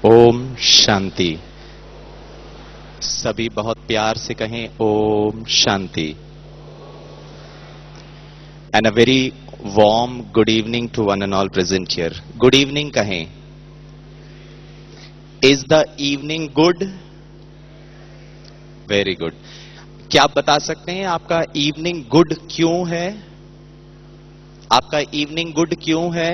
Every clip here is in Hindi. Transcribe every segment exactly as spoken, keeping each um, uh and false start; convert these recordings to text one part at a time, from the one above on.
ओम शांति। सभी बहुत प्यार से कहें ओम शांति। And a very warm good evening to one and all present here. Good evening कहें। Is the evening good? Very good. क्या आप बता सकते हैं आपका इवनिंग गुड क्यों है? आपका इवनिंग गुड क्यों है?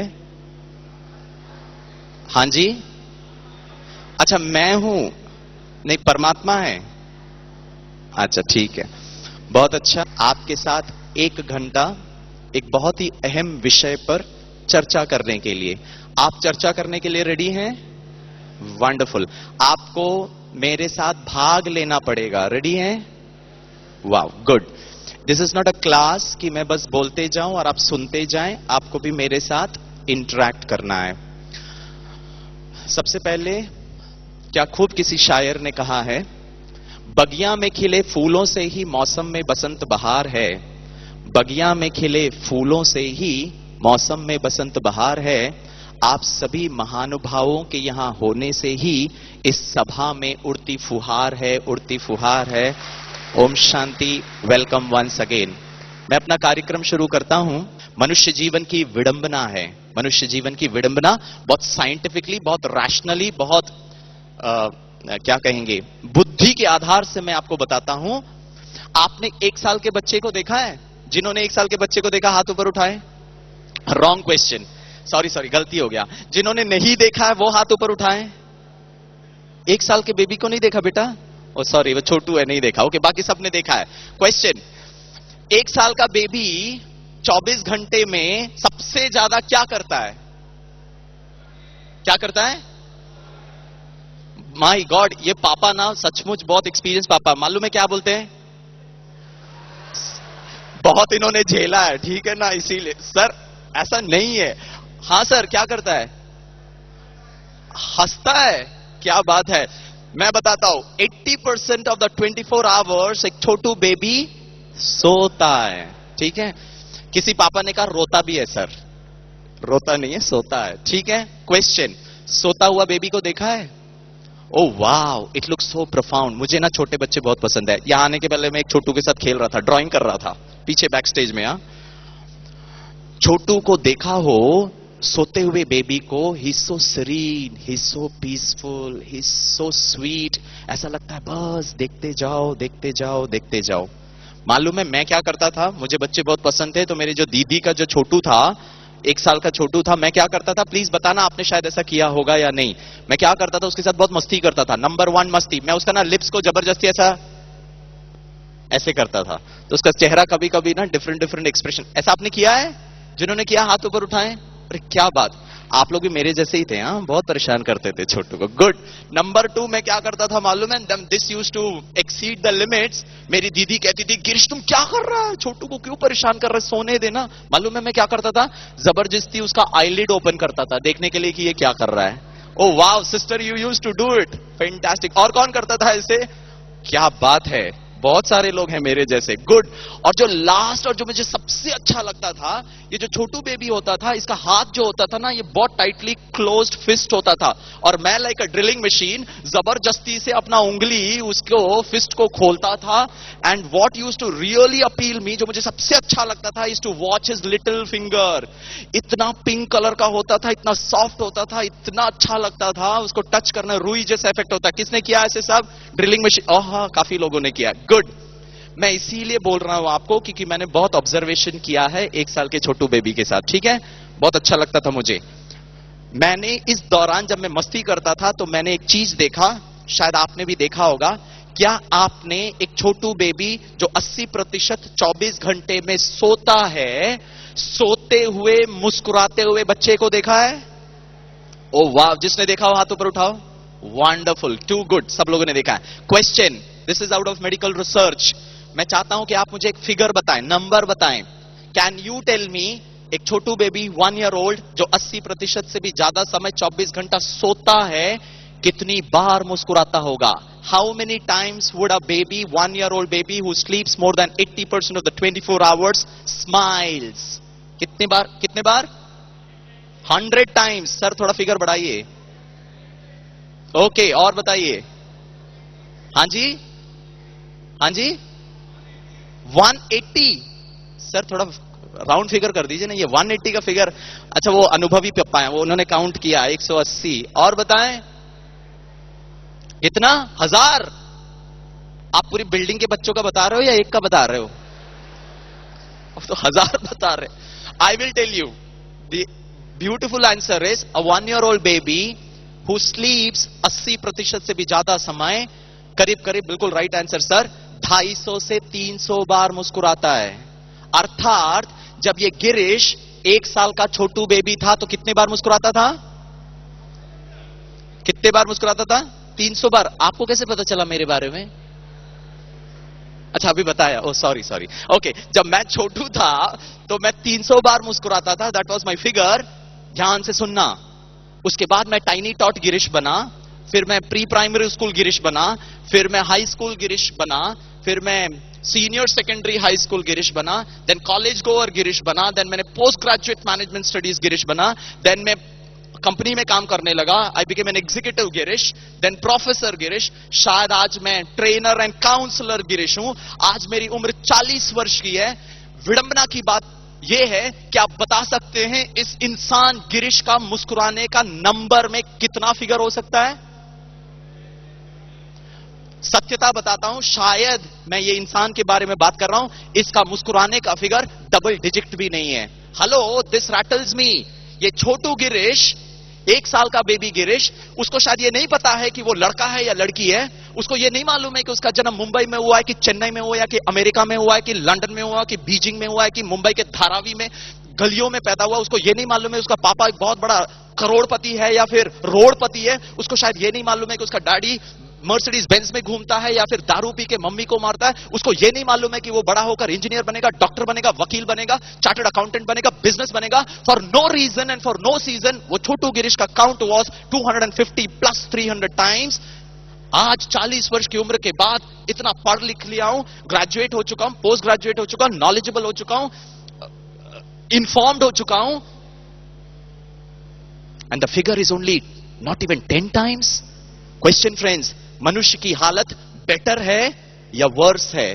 हां जी। अच्छा, मैं हूं, नहीं परमात्मा है। अच्छा ठीक है, बहुत अच्छा। आपके साथ एक घंटा एक बहुत ही अहम विषय पर चर्चा करने के लिए, आप चर्चा करने के लिए रेडी हैं? वंडरफुल। आपको मेरे साथ भाग लेना पड़ेगा, रेडी हैं? वाह, good. This is not a class कि मैं बस बोलते जाऊं और आप सुनते जाएं, आपको भी मेरे साथ इंटरैक्ट करना है। सबसे पहले, क्या खूब किसी शायर ने कहा है, बगिया में खिले फूलों से ही मौसम में बसंत बहार है। बगिया में खिले फूलों से ही मौसम में बसंत बहार है। आप सभी महानुभावों के यहां होने से ही इस सभा में उड़ती फुहार है, उड़ती फुहार है। Om Shanti. Welcome once again. मैं अपना कार्यक्रम शुरू करता हूं। मनुष्य जीवन की विडंबना है, मनुष्य जीवन की विडंबना। बहुत साइंटिफिकली, बहुत रैशनली, बहुत आ, क्या कहेंगे, बुद्धि के आधार से मैं आपको बताता हूं। आपने एक साल के बच्चे को देखा है? जिन्होंने एक साल के बच्चे को देखा हाथ ऊपर उठाए। रॉन्ग क्वेश्चन, सॉरी सॉरी गलती हो गया। जिन्होंने नहीं देखा है वो हाथ ऊपर उठाए। एक साल के बेबी को नहीं देखा बेटा? ओ सॉरी, वो छोटू है, नहीं देखा। ओके, बाकी सबने देखा है। क्वेश्चन, एक साल का बेबी चौबीस घंटे में सबसे ज्यादा क्या करता है? क्या करता है? माय गॉड, ये पापा ना सचमुच बहुत एक्सपीरियंस पापा। मालूम है क्या बोलते हैं? बहुत इन्होंने झेला है, ठीक है ना, इसीलिए। सर ऐसा नहीं है। हां सर, क्या करता है? हंसता है। क्या बात है। मैं बताता हूं, अस्सी percent of the twenty four hours एक छोटू बेबी सोता है, ठीक है। किसी पापा ने कहा रोता भी है सर। रोता नहीं है, सोता है, ठीक है। क्वेश्चन, सोता हुआ बेबी को देखा है? Oh wow, it looks so profound. मुझे ना छोटे बच्चे बहुत पसंद है। यहां आने के पहले मैं एक छोटू के साथ खेल रहा था, ड्राइंग कर रहा था पीछे बैक स्टेज में। हा? छोटू को देखा हो सोते हुए बेबी को, he so serene, he so peaceful, he so sweet. ऐसा लगता है बस देखते जाओ, देखते जाओ, देखते जाओ। मालूम है मैं क्या करता था? मुझे बच्चे बहुत पसंद थे, तो मेरी जो दीदी का जो छोटू था, एक साल का छोटू था, मैं क्या करता था, प्लीज बताना आपने शायद ऐसा किया होगा या नहीं। मैं क्या करता था, उसके साथ बहुत मस्ती करता था। नंबर वन मस्ती, मैं उसका ना लिप्स को जबरदस्ती ऐसा ऐसे करता था, तो उसका चेहरा कभी कभी ना डिफरेंट डिफरेंट एक्सप्रेशन। ऐसा आपने किया है? जिन्होंने किया हाथ ऊपर उठाएं। अरे क्या बात, आप लोग भी मेरे जैसे ही थे। हाँ, बहुत परेशान करते थे छोटू को। गुड। नंबर टू, मैं क्या करता था मालूम है? This use to exceed the limits. मेरी दीदी कहती थी, गिरीश तुम क्या कर रहा है, छोटू को क्यों परेशान कर रहा है, सोने देना। मालूम है मैं क्या करता था? जबरदस्ती उसका आईलिड ओपन करता था, देखने के लिए कि ये क्या कर रहा है। Oh wow sister, you use to do it, fantastic. और कौन करता था ऐसे? क्या बात है, बहुत सारे लोग हैं मेरे जैसे। गुड। और जो लास्ट और जो मुझे सबसे अच्छा लगता था, ये जो छोटू बेबी होता था, इसका हाथ जो होता था ना, ये बहुत टाइटली क्लोज्ड फिस्ट होता था। और मैं लाइक अ ड्रिलिंग मशीन जबरदस्ती से अपना उंगली उसको फिस्ट को खोलता था। And what used to really appeal me, जो मुझे सबसे अच्छा लगता था, is to watch his little finger. इतना पिंक कलर का होता था, इतना सॉफ्ट होता था, इतना अच्छा लगता था उसको टच करना, रुई जैसा इफेक्ट होता है। किसने किया ऐसे सब? Drilling machine. ओह, काफी लोगों ने किया। गुड। मैं इसीलिए बोल रहा हूं आपको क्योंकि मैंने बहुत ऑब्जर्वेशन किया है एक साल के छोटू बेबी के साथ, ठीक है। बहुत अच्छा लगता था मुझे। मैंने इस दौरान जब मैं मस्ती करता था तो मैंने एक चीज देखा, शायद आपने भी देखा होगा। क्या आपने एक छोटू बेबी जो अस्सी प्रतिशत चौबीस घंटे में सोता है, सोते हुए मुस्कुराते हुए बच्चे को देखा है? ओ वाह, जिसने देखा हो हाथ ऊपर उठाओ। वंडरफुल, टू गुड, सब लोगों ने देखा है। Question, this is out of medical research. मैं चाहता हूं कि आप मुझे एक फिगर बताएं, नंबर बताएं। कैन यू टेल मी, एक छोटू बेबी वन ईयर ओल्ड जो अस्सी प्रतिशत से भी ज्यादा समय चौबीस घंटा सोता है, कितनी बार मुस्कुराता होगा? How many times would a baby, one year old baby who sleeps more than eighty percent of the twenty four hours smiles? कितनी बार? कितने बार? Hundred times. सर थोड़ा फिगर बढ़ाइए। ओके, और बताइए। हाँ जी, हाँ जी, वन एट्टी। सर थोड़ा राउंड फिगर कर दीजिए ना, ये वन एट्टी का फिगर। अच्छा, वो अनुभवी पप्पा हैं, वो उन्होंने काउंट किया एक सौ अस्सी। और बताएं कितना? हजार। आप पूरी बिल्डिंग के बच्चों का बता रहे हो या एक का बता रहे हो? अब तो हजार बता रहे। I will tell you the beautiful answer is a one year old baby who sleeps अस्सी प्रतिशत से भी ज्यादा समय, करीब करीब बिल्कुल राइट आंसर सर, ढाई सौ से तीन सौ बार मुस्कुराता है। अर्थात जब ये गिरीश एक साल का छोटू बेबी था तो कितने बार मुस्कुराता था? कितने बार मुस्कुराता था? तीन सौ बार। आपको कैसे पता चला मेरे बारे में? अच्छा, अभी बताया। ओ सॉरी सॉरी। ओके, जब मैं छोटू था तो मैं तीन सौ बार मुस्कुराता था, दैट वाज माय फिगर। ध्यान से सुनना। उसके बाद मैं टाइनी टॉट गिरीश बना, फिर मैं प्री प्राइमरी स्कूल गिरीश बना, फिर मैं हाई स्कूल गिरीश बना, फिर मैं senior secondary high school Girish बना, देन कॉलेज गोअर गिरीश बना, देन मैंने post graduate management studies Girish बना, देन मैं कंपनी में काम करने लगा, I became an executive Girish, then professor Girish, शायद आज मैं ट्रेनर एंड काउंसलर गिरीश हूं। आज मेरी उम्र चालीस वर्ष की है। विडंबना की बात यह है कि आप बता सकते हैं इस इंसान गिरीश का मुस्कुराने का नंबर में कितना फिगर हो सकता है? सत्यता बताता हूं, शायद मैं ये इंसान के बारे में बात कर रहा हूं, इसका मुस्कुराने का फिगर डबल डिजिट भी नहीं है। Hello, this rattles me. ये छोटू गिरीश, एक साल का बेबी गिरीश, उसको शायद ये नहीं पता है कि वो लड़का है या लड़की है। उसको ये नहीं मालूम है कि उसका जन्म मुंबई में हुआ है कि चेन्नई में हुआ है कि अमेरिका में हुआ है कि लंदन में हुआ कि बीजिंग में हुआ है कि मुंबई के धारावी में गलियों में पैदा हुआ। उसको ये नहीं मालूम है उसका पापा एक बहुत बड़ा करोड़पति है या फिर रोडपति है। उसको शायद ये नहीं मालूम है कि उसका डैडी मर्सिडीज बेंज में घूमता है या फिर दारू पी के मम्मी को मारता है। उसको यह नहीं मालूम है कि वो बड़ा होकर इंजीनियर बनेगा, डॉक्टर बनेगा, वकील बनेगा, चार्टर्ड अकाउंटेंट बनेगा, बिजनेस बनेगा। For no reason and for no season वो छोटू गिरीश का count was two fifty plus three hundred times. आज चालीस वर्ष की उम्र के बाद इतना पढ़ लिख लिया हूं, ग्रेजुएट हो चुका हूं, पोस्ट ग्रेजुएट हो चुका हूं, नॉलेजेबल हो चुका हूं, इन्फॉर्म्ड हो चुका हूं, and the figure is only not even ten times. Question friends, मनुष्य की हालत बेटर है या वर्स है?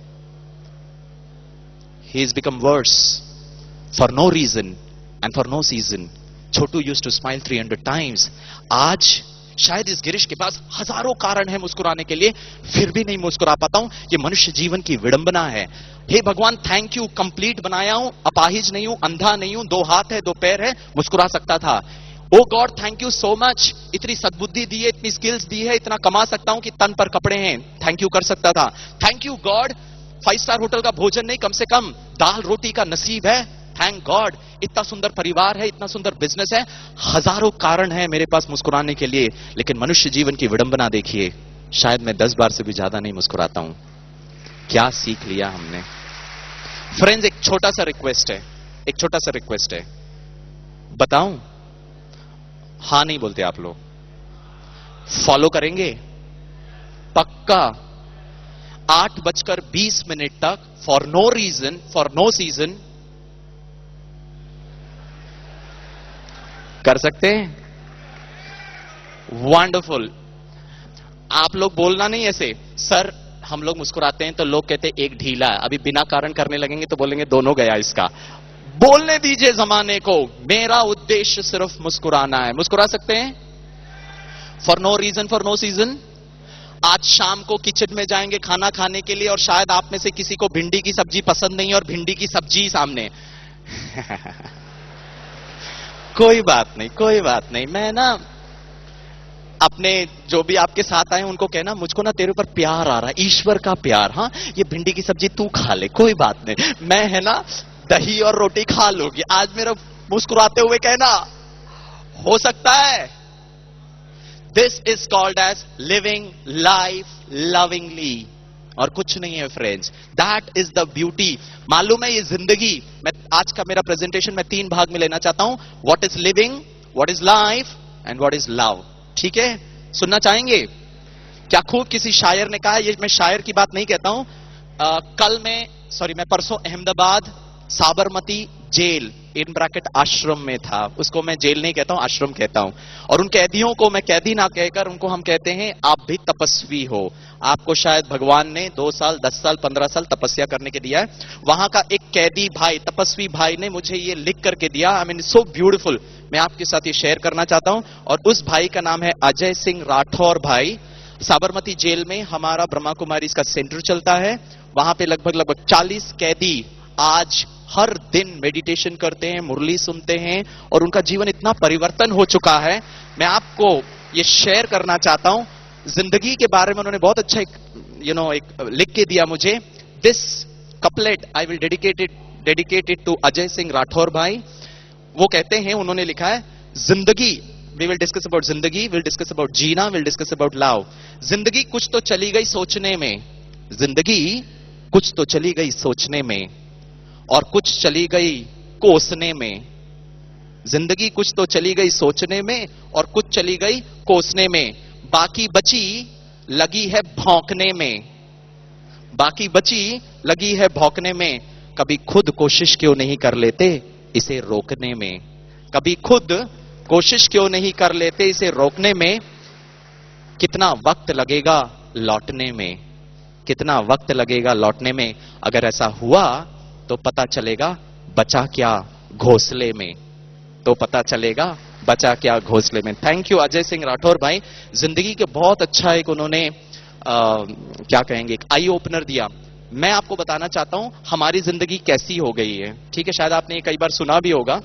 He is become worse for no reason and for no season. छोटू used to smile three hundred times. आज शायद इस गिरीश के पास हजारों कारण है मुस्कुराने के लिए, फिर भी नहीं मुस्कुरा पाता हूं। ये मनुष्य जीवन की विडंबना है। हे भगवान, थैंक यू, कंप्लीट बनाया हूं, अपाहिज नहीं हूं, अंधा नहीं हूं, दो हाथ है, दो पैर है, मुस्कुरा सकता था। Oh God, thank you so much, इतनी सद्बुद्धि दी है, इतनी स्किल्स दी है, इतना कमा सकता हूं कि तन पर कपड़े हैं, थैंक यू कर सकता था। Thank you God, five star hotel का भोजन नहीं, कम से कम दाल रोटी का नसीब है, थैंक गॉड। इतना सुंदर परिवार है, इतना सुंदर बिजनेस है, हजारों कारण है मेरे पास मुस्कुराने के लिए। लेकिन मनुष्य जीवन की विडंबना देखिए, शायद मैं दस बार से भी ज्यादा नहीं मुस्कुराता हूं। क्या सीख लिया हमने? फ्रेंड्स, एक छोटा सा रिक्वेस्ट है, एक छोटा सा रिक्वेस्ट है, बताऊं? हां नहीं बोलते आप लोग। फॉलो करेंगे पक्का? आठ बजकर बीस मिनट तक for no reason, for no season कर सकते हैं? वंडरफुल। आप लोग बोलना नहीं ऐसे, सर हम लोग मुस्कुराते हैं तो लोग कहते हैं एक ढीला है, अभी बिना कारण करने लगेंगे तो बोलेंगे दोनों गया इसका। बोलने दीजिए जमाने को, मेरा उद्देश्य सिर्फ मुस्कुराना है। मुस्कुरा सकते हैं? For no reason, for no season. आज शाम को किचन में जाएंगे खाना खाने के लिए और शायद आप में से किसी को भिंडी की सब्जी पसंद नहीं और भिंडी की सब्जी सामने कोई बात नहीं, कोई बात नहीं। मैं ना अपने जो भी आपके साथ आए उनको कहना, मुझको ना तेरे ऊपर प्यार आ रहा है, ईश्वर का प्यार। हाँ, ये भिंडी की सब्जी तू खा ले, कोई बात नहीं, मैं है ना दही और रोटी खा लूंगी। आज मेरा मुस्कुराते हुए कहना हो सकता है। This is called as living life lovingly, और कुछ नहीं है friends. That is the beauty. मालूम है ये जिंदगी, मैं आज का मेरा प्रेजेंटेशन मैं तीन भाग में लेना चाहता हूं, what is living, what is life and what is love. ठीक है, सुनना चाहेंगे? क्या खूब किसी शायर ने कहा, ये मैं शायर की बात नहीं कहता हूं। आ, कल मैं सॉरी मैं परसों Ahmedabad Sabarmati jail in bracket ashram में था। उसको मैं जेल नहीं कहता हूं, आश्रम कहता हूं। और उन कैदियों को मैं कैदी ना कहकर उनको हम कहते हैं आप भी तपस्वी हो। आपको शायद भगवान ने दो साल दस साल पंद्रह साल तपस्या करने के दिया है। वहां का एक कैदी भाई, तपस्वी भाई ने मुझे ये लिख करके दिया। I mean so beautiful. मैं आपके साथ ये शेयर करना चाहता हूं। और उस भाई का नाम है अजय सिंह राठौर भाई। साबरमती जेल में हमारा ब्रह्मा कुमारी इसका सेंटर चलता है। वहां पे लगभग लगभग चालीस कैदी आज हर दिन मेडिटेशन करते हैं, मुरली सुनते हैं और उनका जीवन इतना परिवर्तन हो चुका है। मैं आपको ये शेयर करना चाहता हूं। जिंदगी के बारे में उन्होंने बहुत अच्छा एक यू नो एक लिख के दिया मुझे। This couplet I will dedicate it dedicate it to Ajay Singh Rathore भाई। वो कहते हैं, उन्होंने लिखा है, जिंदगी वी विल डिस्कस अबाउट जिंदगी, विल डिस्कस अबाउट जीना, विल डिस्कस अबाउट लव। जिंदगी कुछ तो चली गई सोचने में, जिंदगी कुछ तो चली गई सोचने में और कुछ चली गई कोसने में। जिंदगी कुछ तो चली गई सोचने में और कुछ चली गई कोसने में। बाकी बची लगी है भौंकने में, बाकी बची लगी है भौंकने में। कभी खुद कोशिश क्यों नहीं कर लेते इसे रोकने में, कभी खुद कोशिश क्यों नहीं कर लेते इसे रोकने में। कितना वक्त लगेगा लौटने में, कितना वक्त लगेगा लौटने में। अगर ऐसा हुआ तो पता चलेगा बचा क्या घोंसले में, तो पता चलेगा बचा क्या घोंसले में। थैंक यू अजय सिंह राठौर भाई। जिंदगी के बहुत अच्छा एक उन्होंने आ, क्या कहेंगे, एक आई ओपनर दिया। मैं आपको बताना चाहता हूं हमारी जिंदगी कैसी हो गई है। ठीक है, शायद आपने कई बार सुना भी होगा।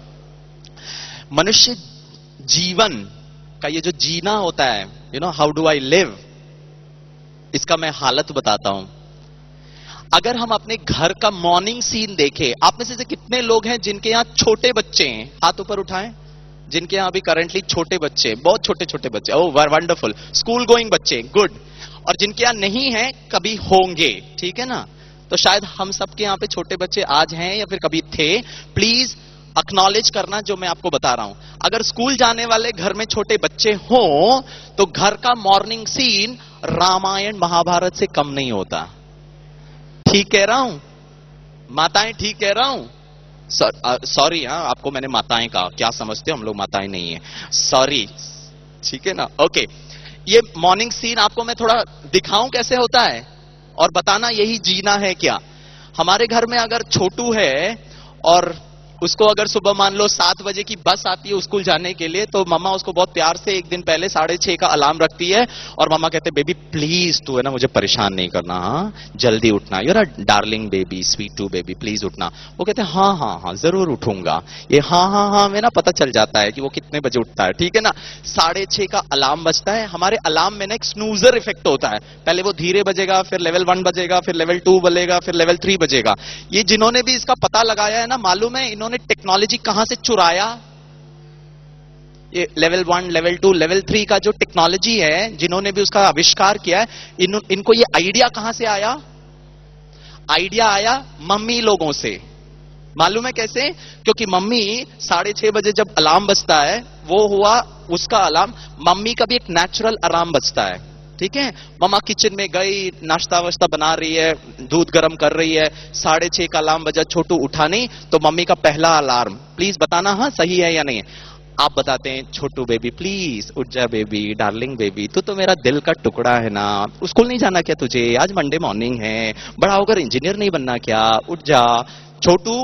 मनुष्य जीवन का ये जो जीना होता है, you know how do I live, इसका मैं हालत बताता हूं। अगर हम अपने घर का मॉर्निंग सीन देखें, आप में से कितने लोग हैं जिनके यहां छोटे बच्चे हैं? हाथ ऊपर उठाएं। जिनके यहां अभी करंटली छोटे बच्चे, बहुत छोटे छोटे बच्चे, ओह वंडरफुल, स्कूल गोइंग बच्चे, गुड। और जिनके यहां नहीं है, कभी होंगे, ठीक है ना? तो शायद हम सबके यहां पे छोटे बच्चे आज हैं या फिर कभी थे। प्लीज एक्नॉलेज करना जो मैं आपको बता रहा हूं। अगर स्कूल जाने वाले घर में छोटे बच्चे हों तो घर का मॉर्निंग सीन रामायण महाभारत से कम नहीं होता। ठीक कह रहा हूं माताएं? ठीक कह रहा हूं? सॉरी, हाँ आपको मैंने माताएं कहा, क्या समझते हो हम लोग माताएं नहीं है, सॉरी, ठीक है ना? ओके, ये मॉर्निंग सीन आपको मैं थोड़ा दिखाऊं कैसे होता है और बताना यही जीना है क्या। हमारे घर में अगर छोटू है और उसको अगर सुबह मान लो सात बजे की बस आती है स्कूल जाने के लिए, तो मम्मा उसको बहुत प्यार से एक दिन पहले साढ़े छह का अलार्म रखती है और मम्मा कहते हैं बेबी प्लीज तू है ना मुझे परेशान नहीं करना, हाँ जल्दी उठना, you're a darling baby, sweet too baby, please उठना। वो कहते हैं हाँ हाँ हाँ जरूर उठूंगा। ये हाँ हाँ हाँ में ना पता चल जाता है कि वो कितने बजे उठता है, ठीक है ना? साढ़े छह का अलार्म बजता है। हमारे अलार्म में ना एक स्नूजर इफेक्ट होता है, पहले वो धीरे बजेगा, फिर लेवल वन बजेगा, फिर लेवल टू बजेगा, फिर लेवल थ्री बजेगा। ये जिन्होंने भी इसका पता लगाया है ना, मालूम है इन्होंने टेक्नोलॉजी कहां से चुराया? ये level one, level two, level three का जो टेक्नोलॉजी है, जिन्होंने भी उसका आविष्कार किया है, इन, इनको ये आइडिया कहां से आया? आइडिया आया मम्मी लोगों से। मालूम है कैसे? क्योंकि मम्मी साढ़े छह बजे जब अलार्म बजता है, वो हुआ उसका अलार्म, मम्मी का भी एक नेचुरल अलार्म बजता है, ठीक है? मम्मा किचन में गई, नाश्ता वाश्ता बना रही है, दूध गर्म कर रही है, साढ़े छह का अलार्म बजा, छोटू उठा नहीं, तो मम्मी का पहला अलार्म, प्लीज बताना हाँ सही है या नहीं है। आप बताते हैं छोटू बेबी प्लीज उठ जा बेबी, डार्लिंग बेबी, तू तो मेरा दिल का टुकड़ा है ना, स्कूल नहीं जाना क्या तुझे? आज मंडे मॉर्निंग है, बड़ा होकर इंजीनियर नहीं बनना क्या? उठ जा छोटू।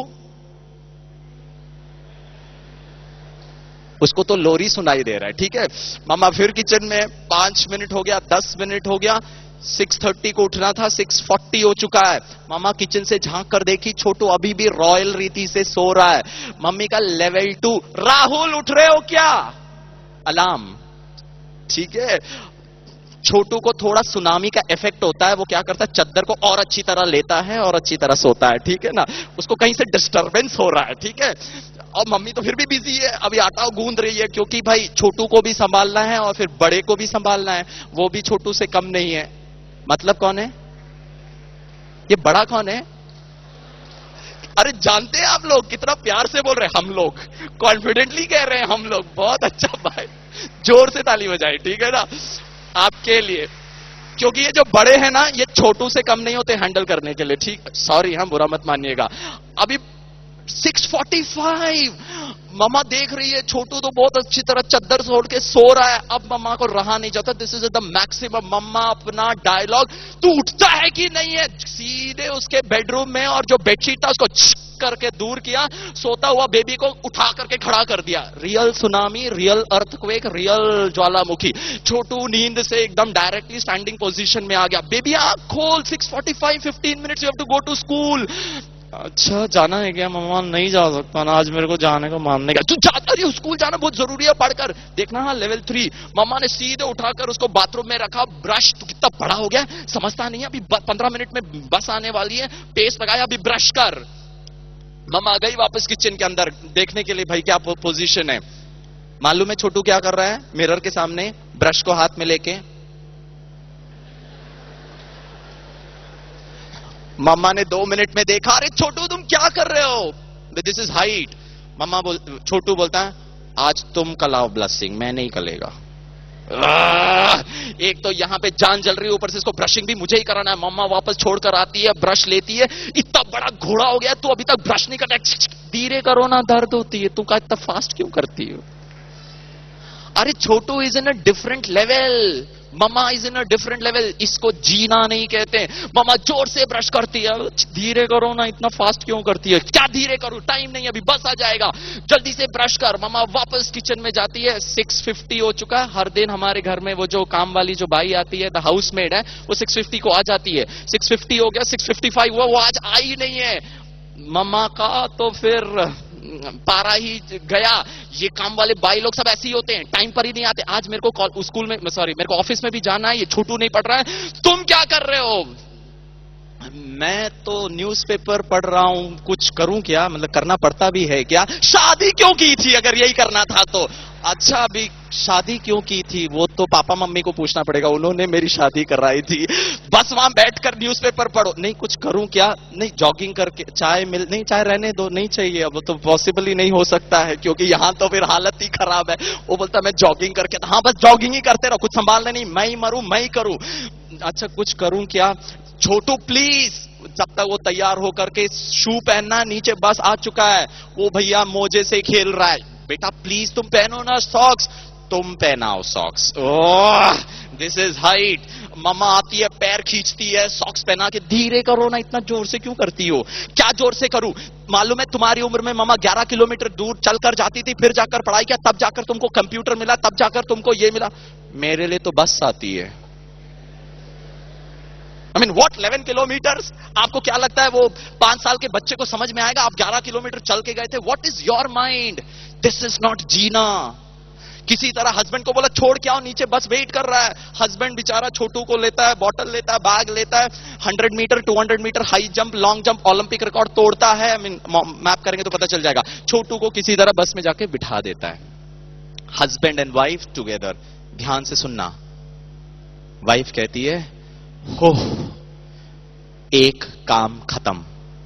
उसको तो लोरी सुनाई दे रहा है, ठीक है? मामा फिर किचन में, पांच मिनट हो गया, दस मिनट हो गया, सिक्स थर्टी को उठना था, सिक्स फोर्टी हो चुका है। मामा किचन से झांक कर देखी, छोटू अभी भी रॉयल रीति से सो रहा है। मम्मी का लेवल टू, राहुल उठ रहे हो क्या? अलार्म, ठीक है? छोटू को थोड़ा सुनामी का इफेक्ट होता है, वो क्या करता है, चद्दर को और अच्छी तरह लेता है और अच्छी तरह सोता है, ठीक है ना? उसको कहीं से डिस्टरबेंस हो रहा है, ठीक है? और मम्मी तो फिर भी बिजी है, अभी आटा गूंद रही है, क्योंकि भाई छोटू को भी संभालना है और फिर बड़े को भी संभालना है, वो भी छोटू से कम नहीं है। मतलब कौन है ये? बड़ा कौन है? अरे जानते हैं आप लोग, कितना प्यार से बोल रहे हैं हम लोग, कॉन्फिडेंटली कह रहे हैं हम लोग, बहुत अच्छा भाई, जोर से ताली बजाए, ठीक है ना, आपके लिए। क्योंकि ये जो बड़े हैं ना, ये छोटू से कम नहीं होते हैंडल करने के लिए, ठीक? सॉरी, हम बुरा मत मानिएगा। अभी सिक्स फोर्टी फाइव मम्मा देख रही है, छोटू तो बहुत अच्छी तरह चद्दर से ओढ़ के सो रहा है। अब मम्मा को रहा नहीं जाता, this is the maximum. Mamma अपना डायलॉग, तू उठता है कि नहीं है, सीधे उसके बेडरूम में, और जो बेडशीट था उसको करके दूर किया, सोता हुआ बेबी को उठा करके खड़ा कर दिया। Real tsunami, real earthquake, real ज्वालामुखी। छोटू नींद से एकदम डायरेक्टली स्टैंडिंग पोजीशन में आ गया। बेबी आंख खोल, six forty five, fifteen minutes you have to go to school. अच्छा जाना है क्या मम्मा? नहीं जा सकता ना, आज मेरे को जाने को मान नहीं गया। तू जाता रही, स्कूल जाना बहुत जरूरी है, पढ़कर देखना। हाँ लेवल थ्री। मम्मा ने सीधे उठाकर उसको बाथरूम में रखा। ब्रश, तू कितना बड़ा हो गया, समझता नहीं है, अभी पंद्रह मिनट में बस आने वाली है, पेस्ट लगाया, अभी ब्रश कर। मम्मा गई वापस किचन के अंदर देखने के लिए भाई क्या पोजीशन है। मालूम है छोटू क्या कर रहा है? मिरर के सामने ब्रश को हाथ में लेके, मम्मा ने दो मिनट में देखा, अरे छोटू तुम क्या कर रहे हो? This is height. मम्मा बोल, छोटू बोलता है आज तुम कलाओ ब्लशिंग, मैं नहीं कलेगा। एक तो यहां पे जान जल रही है, ऊपर से इसको ब्रशिंग भी मुझे ही कराना है। मम्मा वापस छोड़कर आती है, ब्रश लेती है। इतना बड़ा घोड़ा हो गया, तू अभी तक ब्रश नहीं करता, धीरे करो ना, दर्द होती है। तू का इतना फास्ट क्यों करती हो? अरे छोटू is in a different level, mamma is in a different level. इसको जीना नहीं कहते। मम्मा जोर से ब्रश करती है, धीरे करो ना, इतना फास्ट क्यों करती है? क्या धीरे करूं, टाइम नहीं, अभी बस आ जाएगा, जल्दी से ब्रश कर। मम्मा वापस किचन में जाती है। सिक्स फिफ्टी हो चुका है। हर दिन हमारे घर में वो जो काम वाली जो बाई आती है, द हाउस मेड है, वो सिक्स फिफ्टी को आ जाती है। सिक्स फिफ्टी हो गया, सिक्स फिफ्टी फाइव हुआ, वो आज आई नहीं है। मम्मा का तो फिर पारा ही गया। ये काम वाले बाई लोग सब ऐसे ही होते हैं, टाइम पर ही नहीं आते। आज मेरे को स्कूल में, सॉरी मेरे को ऑफिस में भी जाना है, ये छोटू नहीं पढ़ रहा है। तुम क्या कर रहे हो? मैं तो न्यूज़पेपर पढ़ रहा हूं। कुछ करूं क्या? मतलब करना पड़ता भी है क्या? शादी क्यों की थी अगर यही करना था तो? अच्छा अभी शादी क्यों की थी वो तो पापा मम्मी को पूछना पड़ेगा, उन्होंने मेरी शादी कराई थी। बस वहां बैठकर न्यूज़पेपर पढ़ो। नहीं कुछ करूं क्या? नहीं जॉगिंग करके, चाय मिल, नहीं चाय रहने दो, नहीं चाहिए अब तो पॉसिबल ही नहीं हो सकता है, क्योंकि यहां तो फिर हालत ही खराब है। वो बोलता मैं जॉगिंग करके, हाँ बस जॉगिंग ही करते रहो, कुछ संभालने नहीं, मैं ही मरूं मैं ही करूं। अच्छा कुछ करूं क्या? छोटू प्लीज। जब तक वो तैयार होकर के, शू पहनना, नीचे बस आ चुका है, वो भैया मोजे से खेल रहा है। बेटा प्लीज तुम पहनो ना सॉक्स। तुम पहनाओ socks. Oh this is height. Mamma आती है, पैर खींचती है, सॉक्स पहना के, धीरे करो ना, इतना जोर से क्यों करती हो? क्या जोर से करूं? मालूम है तुम्हारी उम्र में मम्मा ग्यारह किलोमीटर दूर चलकर जाती थी, फिर जाकर पढ़ाई किया, तब जाकर तुमको कंप्यूटर मिला, तब जाकर तुमको ये मिला। मेरे लिए तो बस आती है। I mean what eleven kilometres? आपको क्या लगता है वो पांच साल के बच्चे को समझ में आएगा? आप ग्यारह किलोमीटर चल के गए थे। What is your mind? This is not जीना। किसी तरह हस्बैंड को बोला छोड़ के आओ नीचे, बस वेट कर रहा है। हस्बैंड बेचारा छोटू को लेता है, बॉटल लेता है, बैग लेता है, hundred metre two hundred metre high jump, long jump, Olympic record तोड़ता है। आई मीन मैप करेंगे तो पता चल जाएगा। छोटू को किसी तरह बस में जाके बिठा देता है। Husband and wife together. ध्यान से सुनना। वाइफ कहती है हो एक काम खत्म।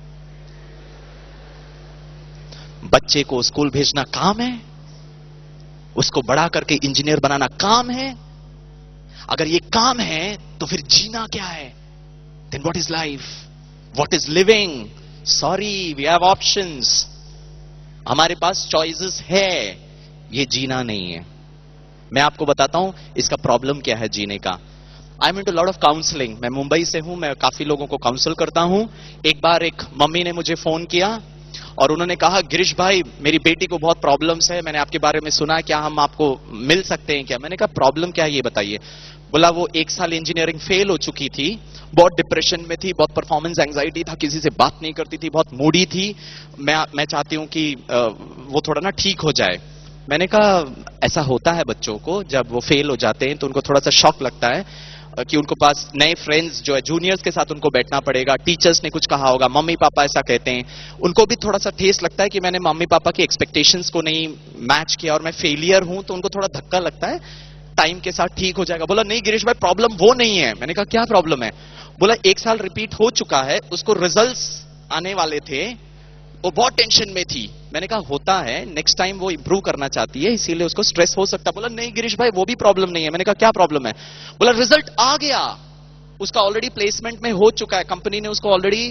बच्चे को स्कूल भेजना काम है, उसको बड़ा करके इंजीनियर बनाना काम है। अगर ये काम है तो फिर जीना क्या है? Then what is life? What is living? Sorry we have options. हमारे पास चॉइसेस है, ये जीना नहीं है। मैं आपको बताता हूं इसका प्रॉब्लम क्या है जीने का। I am into lot of counselling. मैं मुंबई से हूं, मैं काफी लोगों को काउंसल करता हूं। एक बार एक मम्मी ने मुझे फोन किया और उन्होंने कहा गिरीश भाई मेरी बेटी को बहुत प्रॉब्लम्स है, मैंने आपके बारे में सुना है, क्या हम आपको मिल सकते हैं क्या? मैंने कहा प्रॉब्लम क्या है ये बताइए। बोला वो एक साल इंजीनियरिंग फेल हो चुकी थी, बहुत डिप्रेशन में थी, बहुत परफॉर्मेंस एंजाइटी था, किसी से बात नहीं करती थी, बहुत मूडी थी। मैं मैं चाहती हूं कि वो थोड़ा ना ठीक हो जाए। मैंने कहा ऐसा होता है बच्चों को, जब वो फेल हो जाते हैं तो उनको थोड़ा सा शॉक लगता है कि उनको पास नए फ्रेंड्स जो है, जूनियर्स के साथ उनको बैठना पड़ेगा, टीचर्स ने कुछ कहा होगा, मम्मी पापा ऐसा कहते हैं, उनको भी थोड़ा सा ठेस लगता है कि मैंने मम्मी पापा की एक्सपेक्टेशंस को नहीं मैच किया और मैं फेलियर हूं, तो उनको थोड़ा धक्का लगता है। टाइम के साथ ठीक हो जाएगा। बोला नहीं गिरीश भाई प्रॉब्लम वो नहीं है। मैंने कहा क्या प्रॉब्लम है? बोला एक साल रिपीट हो चुका है, उसको रिजल्ट्स आने वाले थे, वो बहुत टेंशन में थी। मैंने कहा होता है, नेक्स्ट टाइम वो इंप्रूव करना चाहती है इसीलिए उसको स्ट्रेस हो सकता है। बोला नहीं गिरीश भाई वो भी प्रॉब्लम नहीं है। मैंने कहा क्या प्रॉब्लम है? बोला रिजल्ट आ गया, उसका ऑलरेडी प्लेसमेंट में हो चुका है, कंपनी ने उसको ऑलरेडी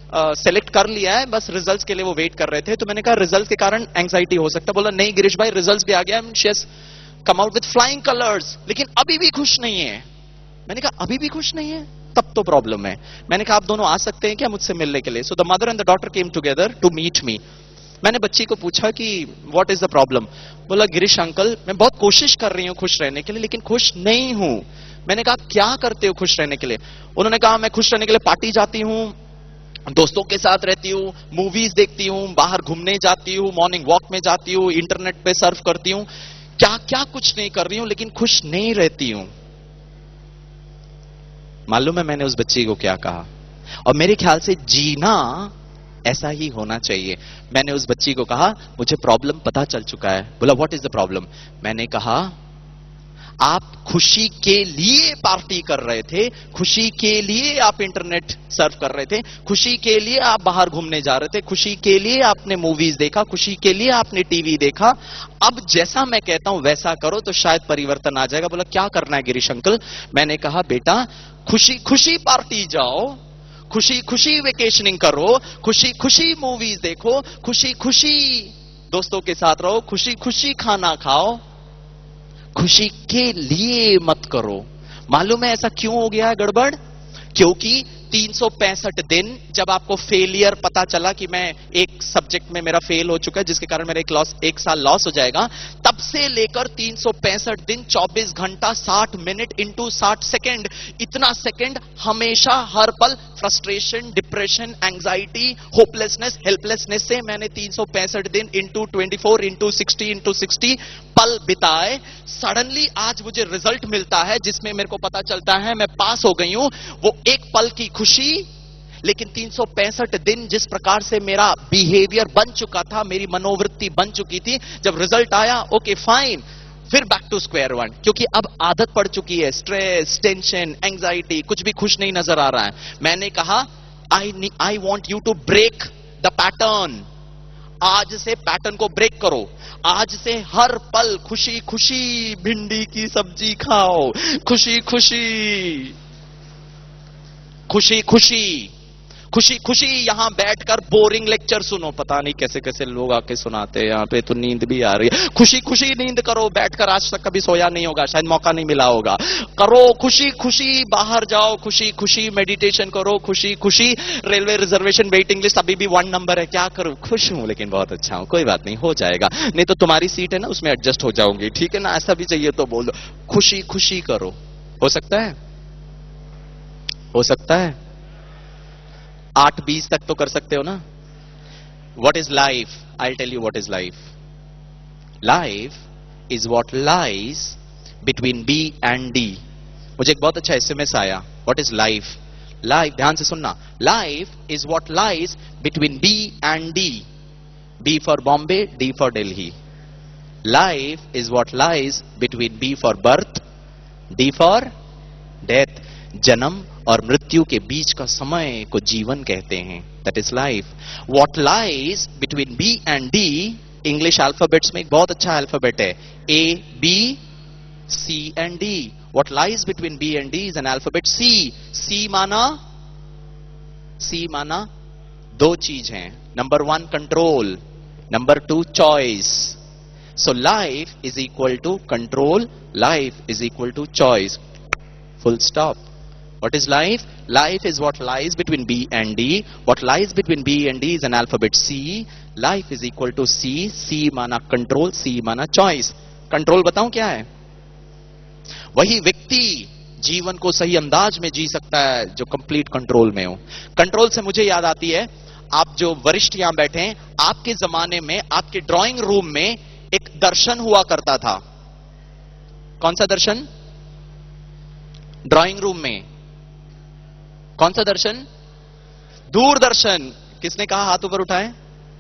सेलेक्ट कर लिया है, बस रिजल्ट्स के लिए वो वेट कर रहे थे। तो मैंने कहा रिजल्ट के कारण एंग्जाइटी हो सकता है। बोला नहीं गिरीश भाई रिजल्ट्स भी आ गया, she has come out with flying colours, लेकिन अभी भी खुश नहीं है। मैंने कहा अभी भी खुश नहीं है, तब तो प्रॉब्लम है। मैंने कहा आप दोनों आ सकते हैं क्या मुझसे मिलने के लिए? So the mother and the daughter came together to meet me. मैंने बच्ची को पूछा कि व्हाट इज द प्रॉब्लम? बोला गिरीश अंकल मैं बहुत कोशिश कर रही हूं खुश रहने के लिए, लेकिन खुश नहीं हूं। मैंने कहा आप क्या करते हो खुश रहने के लिए? उन्होंने कहा मैं खुश रहने के लिए पार्टी जाती हूं, दोस्तों के साथ रहती हूं, मूवीज देखती हूं, बाहर घूमने जाती हूं, मॉर्निंग वॉक में जाती हूं, इंटरनेट पे सर्फ करती हूं, क्या क्या कुछ नहीं कर रही हूं, लेकिन खुश नहीं रहती हूं। मालूम है मैंने उस बच्ची को क्या कहा? और मेरे ख्याल से जीना ऐसा ही होना चाहिए। मैंने उस बच्ची को कहा मुझे प्रॉब्लम पता चल चुका है। बोला व्हाट इज द प्रॉब्लम? मैंने कहा आप खुशी के लिए पार्टी कर रहे थे, खुशी के लिए आप इंटरनेट सर्फ कर रहे थे, खुशी के लिए आप बाहर घूमने जा रहे थे, खुशी के लिए आपने मूवीज देखा, खुशी के लिए आपने टीवी देखा। अब जैसा मैं कहता हूं वैसा करो तो शायद परिवर्तन आ जाएगा। बोला क्या करना है गिरीश अंकल? मैंने कहा बेटा खुशी खुशी पार्टी जाओ, खुशी खुशी वेकेशनिंग करो, खुशी खुशी मूवीज देखो, खुशी खुशी दोस्तों के साथ रहो, खुशी खुशी खाना खाओ, खुशी के लिए मत करो। मालूम है ऐसा क्यों हो गया है गड़बड़? क्योंकि तीन सौ पैंसठ दिन जब आपको फेलियर पता चला कि मैं एक सब्जेक्ट में मेरा फेल हो चुका है जिसके कारण मेरा एक लॉस एक साल लॉस हो जाएगा, तब से लेकर तीन सौ पैंसठ दिन चौबीस घंटा साठ मिनट इंटू साठ सेकेंड, इतना सेकेंड हमेशा हर पल frustration, depression, anxiety, hopelessness, helplessness से मैंने तीन सौ पैंसठ दिन into twenty four into sixty into sixty पल बिताए। सडनली आज मुझे रिजल्ट मिलता है जिसमें मेरे को पता चलता है मैं पास हो गई हूं। वो एक पल की खुशी, लेकिन तीन सौ पैंसठ दिन जिस प्रकार से मेरा बिहेवियर बन चुका था, मेरी मनोवृत्ति बन चुकी थी, जब रिजल्ट आया ओके फाइन, फिर बैक टू स्क्वायर वन, क्योंकि अब आदत पड़ चुकी है। स्ट्रेस, टेंशन, एंजाइटी, कुछ भी खुश नहीं नजर आ रहा है। मैंने कहा I I want you to break the pattern. आज से पैटर्न को ब्रेक करो। आज से हर पल खुशी खुशी भिंडी की सब्जी खाओ, खुशी खुशी खुशी खुशी खुशी खुशी यहां बैठकर बोरिंग लेक्चर सुनो। पता नहीं कैसे कैसे लोग आके सुनाते हैं, यहां पे तो नींद भी आ रही है। खुशी खुशी नींद करो बैठकर, आज तक कभी सोया नहीं होगा, शायद मौका नहीं मिला होगा। करो खुशी खुशी, बाहर जाओ, खुशी खुशी मेडिटेशन करो, खुशी खुशी रेलवे रिजर्वेशन वेटिंग लिस्ट अभी भी वन नंबर है, क्या करो? खुश हूं लेकिन बहुत अच्छा हूं, कोई बात नहीं, हो जाएगा, नहीं तो तुम्हारी सीट है ना उसमें एडजस्ट हो जाऊंगी, ठीक है ना? ऐसा भी चाहिए तो बोल दो, खुशी खुशी करो। हो सकता है? हो सकता है? आठ बीस तक तो कर सकते हो ना? What is life? I tell you what is life. Life is what lies between B and D. मुझे एक बहुत अच्छा एसएमएस आया, वॉट इज लाइफ? लाइफ, ध्यान से सुनना, life is what lies between B and D. B for Bombay, D for Delhi. Life is what lies between B for birth, D for death. जन्म और मृत्यु के बीच का समय को जीवन कहते हैं, that is life. What lies between B and D, English alphabets में एक बहुत अच्छा अल्फाबेट है, A B C and D. What lies between B and D is an alphabet C. C माना सी माना दो चीज हैं, number one control, number two choice. So life is equal to control, life is equal to choice, full stop. What is life? Life is what lies between B and D. What lies between B and D is an alphabet C. Life is equal to C. C माना control, C माना choice. Control बताऊं क्या है? वही व्यक्ति जीवन को सही अंदाज में जी सकता है जो कंप्लीट कंट्रोल में हो। कंट्रोल से मुझे याद आती है, आप जो वरिष्ठ यहां बैठे हैं, आपके जमाने में आपके ड्राइंग रूम में एक दर्शन हुआ करता था। कौन सा दर्शन? ड्राइंग रूम में कौन सा दर्शन? दूरदर्शन। किसने कहा हाथ ऊपर उठाए?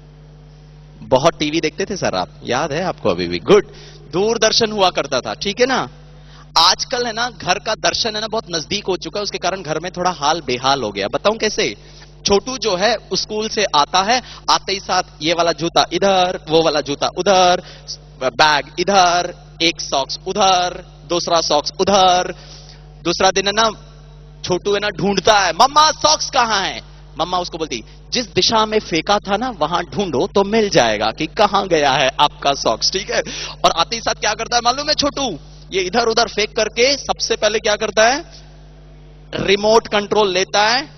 बहुत टीवी देखते थे सर आप, याद है आपको अभी भी? गुड। दूरदर्शन हुआ करता था, ठीक है ना? आजकल है ना घर का दर्शन है ना बहुत नजदीक हो चुका है, उसके कारण घर में थोड़ा हाल बेहाल हो गया। बताऊं कैसे? छोटू जो है स्कूल से आता है, आते ही साथ ये वाला जूता इधर, वो वाला जूता उधर, बैग इधर, एक सॉक्स उधर, दूसरा सॉक्स उधर। दूसरा दिन है ना छोटू है ना ढूंढता है, मम्मा सॉक्स कहां है? मम्मा उसको बोलती जिस दिशा में फेंका था ना वहां ढूंढो तो मिल जाएगा कि कहां गया है आपका सॉक्स, ठीक है। और आते ही साथ क्या करता है मालूम है छोटू, ये इधर उधर फेंक करके सबसे पहले क्या करता है, रिमोट कंट्रोल लेता है।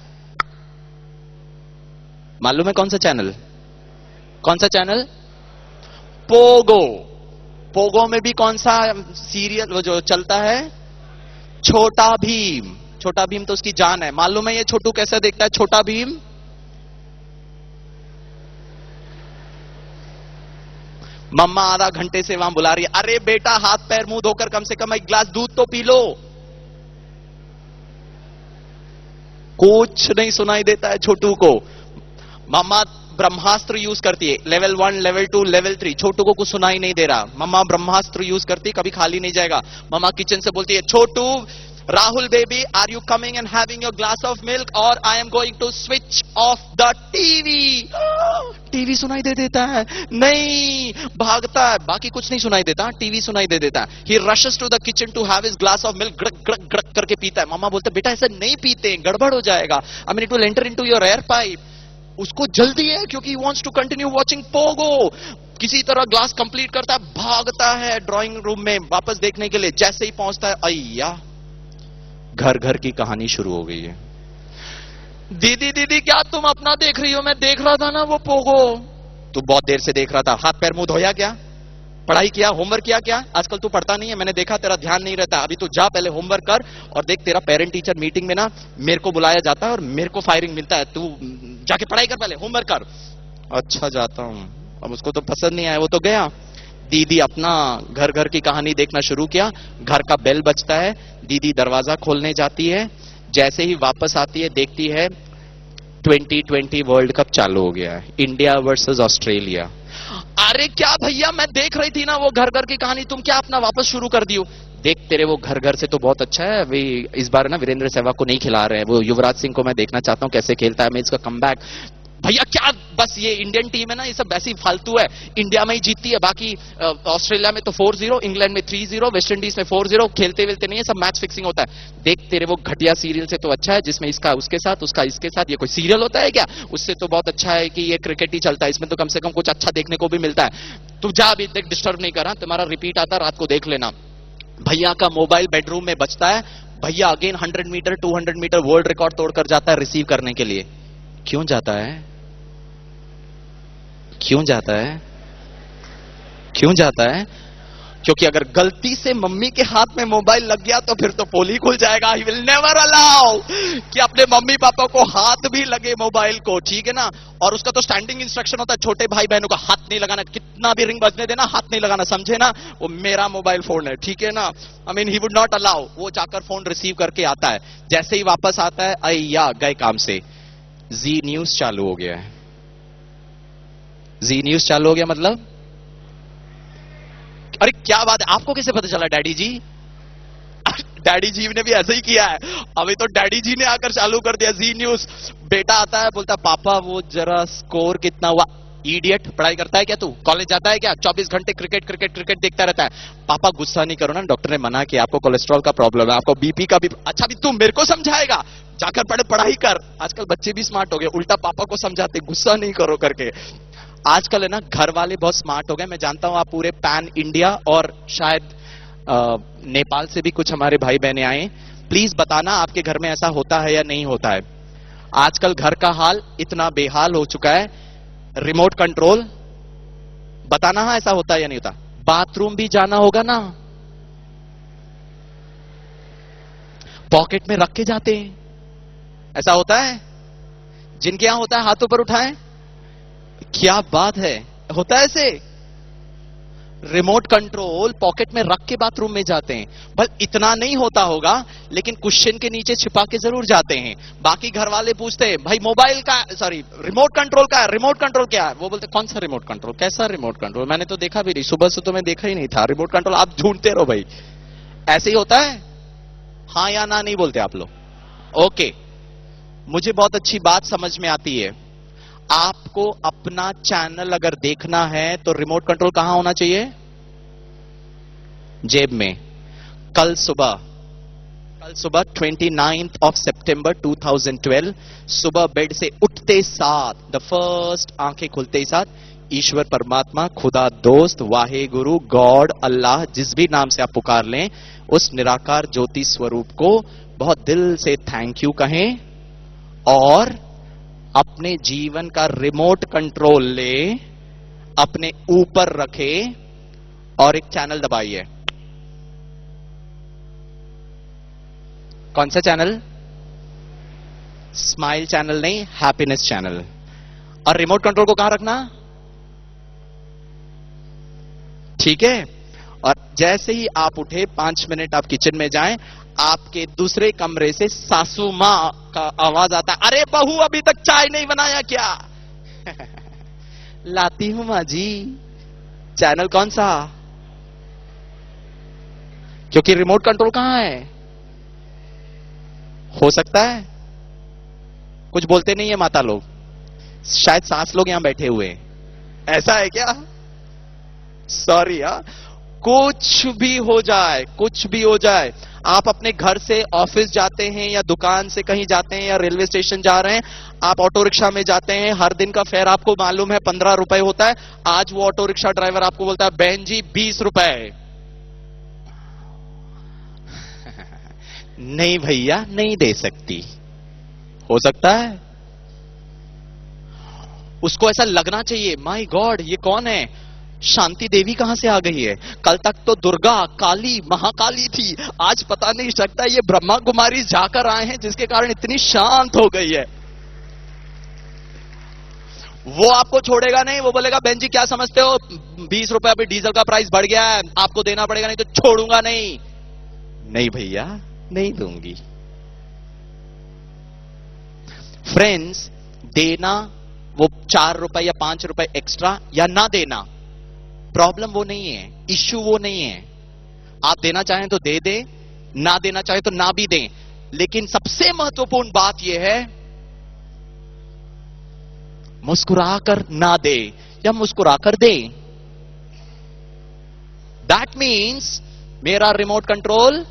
मालूम है कौन सा चैनल, कौन सा चैनल, पोगो। पोगो में भी कौन सा सीरियल वो जो चलता है, छोटा भीम। छोटा भीम तो उसकी जान है। मालूम है ये छोटू कैसे देखता है छोटा भीम, मम्मा आधा घंटे से वहां बुला रही है, अरे बेटा हाथ पैर मुंह धोकर कम से कम एक गिलास दूध तो पी लो। कुछ नहीं सुनाई देता है छोटू को। मम्मा ब्रह्मास्त्र यूज करती है, level one, level two, level three, छोटू को कुछ सुनाई नहीं दे रहा। मम्मा ब्रह्मास्त्र यूज करती, कभी खाली नहीं जाएगा। मम्मा किचन से बोलती है, छोटू, Rahul baby, are you coming and having your glass of milk और I am going to switch off the TV. TV सुनाई दे देता है, नहीं भागता है, बाकी कुछ नहीं सुनाई देता, टीवी सुनाई दे देता है। He rushes to the kitchen to have his glass of milk, गड़क गड़क गड़क करके पीता है। मम्मा बोलते बेटा ऐसे नहीं पीते, गड़बड़ हो जाएगा, I mean it will enter into your air pipe. उसको जल्दी है क्योंकि he wants to continue watching Pogo. किसी तरह ग्लास कंप्लीट करता है, भागता है ड्राइंग रूम में वापस देखने के लिए। जैसे ही पहुंचता है, अय्या घर घर की कहानी शुरू हो गई है। दीदी दीदी क्या तुम अपना देख रही हो, मैं देख रहा था ना वो पोगो। तू बहुत देर से देख रहा था, हाथ पैर मुंह धोया क्या, पढ़ाई किया, होमवर्क किया क्या? आजकल तू पढ़ता नहीं है, मैंने देखा तेरा ध्यान नहीं रहता। अभी तू जा पहले होमवर्क कर। और देख तेरा पेरेंट टीचर मीटिंग में ना मेरे को बुलाया जाता है और मेरे को फायरिंग मिलता है, तू जाके पढ़ाई कर, पहले होमवर्क कर। अच्छा जाता हूं। अब उसको तो पसंद नहीं आया, वो तो गया। दीदी अपना घर घर की कहानी देखना शुरू किया। घर का बेल बजता है, दीदी दरवाजा खोलने जाती है। जैसे ही वापस आती है देखती है ट्वेंटी ट्वेंटी वर्ल्ड कप चालू हो गया है, इंडिया वर्सेस ऑस्ट्रेलिया। अरे क्या भैया मैं देख रही थी ना वो घर घर की कहानी, तुम क्या अपना वापस शुरू कर दियो? देख तेरे वो घर घर से तो बहुत अच्छा है, अभी इस बार ना वीरेंद्र सहवाग को नहीं खिला रहे हैं, वो युवराज सिंह को मैं देखना चाहता हूं कैसे खेलता है, मैं इसका कमबैक। भैया क्या बस ये इंडियन टीम है ना, ये सब वैसी फालतू है, इंडिया में ही जीतती है, बाकी ऑस्ट्रेलिया में तो फोर जीरो, इंग्लैंड में थ्री जीरो, वेस्ट इंडीज में फोर जीरो, खेलते वेलते नहीं है, सब मैच फिक्सिंग होता है। देख तेरे वो घटिया सीरियल से तो अच्छा है जिसमें इसका उसके साथ, उसका इसके साथ, ये कोई सीरियल होता है क्या? उससे तो बहुत अच्छा है कि ये क्रिकेट ही चलता है, इसमें तो कम से कम कुछ अच्छा देखने को भी मिलता है। तू जा, अभी देख डिस्टर्ब नहीं करा, तुम्हारा रिपीट आता रात को देख लेना। भैया का मोबाइल बेडरूम में बजता है, भैया again hundred metre two hundred metre world record तोड़कर जाता है रिसीव करने के लिए। क्यों जाता है, क्यों जाता है, क्यों जाता है? क्योंकि अगर गलती से मम्मी के हाथ में मोबाइल लग गया तो फिर तो पोल ही खुल जाएगा। ही विल नेवर अलाउ कि अपने मम्मी पापा को हाथ भी लगे मोबाइल को, ठीक है ना। और उसका तो स्टैंडिंग इंस्ट्रक्शन होता है, छोटे भाई बहनों का हाथ नहीं लगाना, कितना भी रिंग बजने देना हाथ नहीं लगाना, समझे ना? वो मेरा मोबाइल फोन है, ठीक है ना। I mean he would not allow. वो जाकर फोन रिसीव करके आता है, जैसे ही वापस आता है, अय्या गए काम से, जी न्यूज चालू हो गया है। जी न्यूज चालू हो गया मतलब, अरे क्या बात है, आपको कैसे पता चला डैडी जी? डैडी जी ने भी ऐसा ही किया है, अभी तो डैडी जी ने आकर चालू कर दिया जी न्यूज। बेटा आता है, बोलता पापा वो जरा स्कोर कितना हुआ। इडियट, पढ़ाई करता है क्या तू? कॉलेज जाता है क्या? चौबीस घंटे क्रिकेट क्रिकेट क्रिकेट देखता रहता है। पापा गुस्सा नहीं करो ना, डॉक्टर ने मना किया, आपको कोलेस्ट्रॉल का प्रॉब्लम है, आपको बीपी का भी। अच्छा भी तू मेरे को समझाएगा, जाकर पढ़े पढ़ाई कर। आजकल बच्चे भी स्मार्ट हो गए, उल्टा पापा को समझाते गुस्सा नहीं करो करके। आजकल है ना घर वाले बहुत स्मार्ट हो गए। मैं जानता हूं आप पूरे पैन इंडिया और शायद आ, नेपाल से भी कुछ हमारे भाई बहनें आए, प्लीज बताना आपके घर में ऐसा होता है या नहीं होता है। आजकल घर का हाल इतना बेहाल हो चुका है, रिमोट कंट्रोल, बताना हाँ ऐसा होता है या नहीं होता। बाथरूम भी जाना होगा ना, पॉकेट में रख के जाते हैं, ऐसा होता है? जिनके यहां होता है हाथों पर उठाएं। क्या बात है, होता है ऐसे? रिमोट कंट्रोल पॉकेट में रख के बाथरूम में जाते हैं। बल इतना नहीं होता होगा, लेकिन कुशन के नीचे छिपा के जरूर जाते हैं। बाकी घर वाले पूछते हैं भाई मोबाइल का, सॉरी रिमोट कंट्रोल का, रिमोट कंट्रोल क्या है? वो बोलते कौन सा रिमोट कंट्रोल, कैसा रिमोट कंट्रोल, मैंने तो देखा भी नहीं, सुबह से तो मैं देखा ही नहीं था रिमोट कंट्रोल। आप ढूंढते रहो भाई, ऐसे ही होता है। हाँ या ना नहीं बोलते आप लोग? ओके, मुझे बहुत अच्छी बात समझ में आती है। आपको अपना चैनल अगर देखना है तो रिमोट कंट्रोल कहां होना चाहिए? जेब में। कल सुबह कल सुबह उनतीस ऑफ सितंबर दो हज़ार बारह सुबह बेड से उठते साथ द फर्स्ट आंखें खुलते ही साथ ईश्वर परमात्मा, खुदा दोस्त, वाहे गुरु, गॉड, अल्लाह, जिस भी नाम से आप पुकार लें, उस निराकार ज्योति स्वरूप को बहुत दिल से थैंक यू कहें और अपने जीवन का रिमोट कंट्रोल ले अपने ऊपर रखे और एक चैनल दबाइए। कौन सा चैनल? स्माइल चैनल नहीं, हैप्पीनेस चैनल। और रिमोट कंट्रोल को कहां रखना? ठीक है। और जैसे ही आप उठे, पांच मिनट आप किचन में जाएं, आपके दूसरे कमरे से सासू मां का आवाज आता है, अरे बहू अभी तक चाय नहीं बनाया क्या? लाती हूं मां जी। चैनल कौन सा? क्योंकि रिमोट कंट्रोल कहां है? हो सकता है कुछ बोलते नहीं है माता लोग, शायद सास लोग यहां बैठे हुए, ऐसा है क्या? सॉरी यार, कुछ भी हो जाए, कुछ भी हो जाए, आप अपने घर से ऑफिस जाते हैं या दुकान से कहीं जाते हैं या रेलवे स्टेशन जा रहे हैं, आप ऑटो रिक्शा में जाते हैं, हर दिन का फेयर आपको मालूम है पंद्रह रुपए होता है, आज वो ऑटो रिक्शा ड्राइवर आपको बोलता है बहन जी बीस रुपए। नहीं भैया नहीं दे सकती। हो सकता है उसको ऐसा लगना चाहिए, माय गॉड ये कौन है, शांति देवी कहां से आ गई है? कल तक तो दुर्गा, काली, महाकाली थी, आज पता नहीं सकता ये ब्रह्मा कुमारी जाकर आए हैं जिसके कारण इतनी शांत हो गई है। वो आपको छोड़ेगा नहीं, वो बोलेगा बहन जी क्या समझते हो, बीस रुपए अभी डीजल का प्राइस बढ़ गया है, आपको देना पड़ेगा, नहीं तो छोड़ूंगा नहीं। नहीं भैया नहीं दूंगी। फ्रेंड्स, देना वो चार रुपए या पांच रुपए एक्स्ट्रा या ना देना, प्रॉब्लम वो नहीं है, इश्यू वो नहीं है। आप देना चाहें तो दे दें, ना देना चाहें तो ना भी दें, लेकिन सबसे महत्वपूर्ण बात यह है मुस्कुराकर ना दे या मुस्कुराकर दे। दैट मीन्स मेरा रिमोट कंट्रोल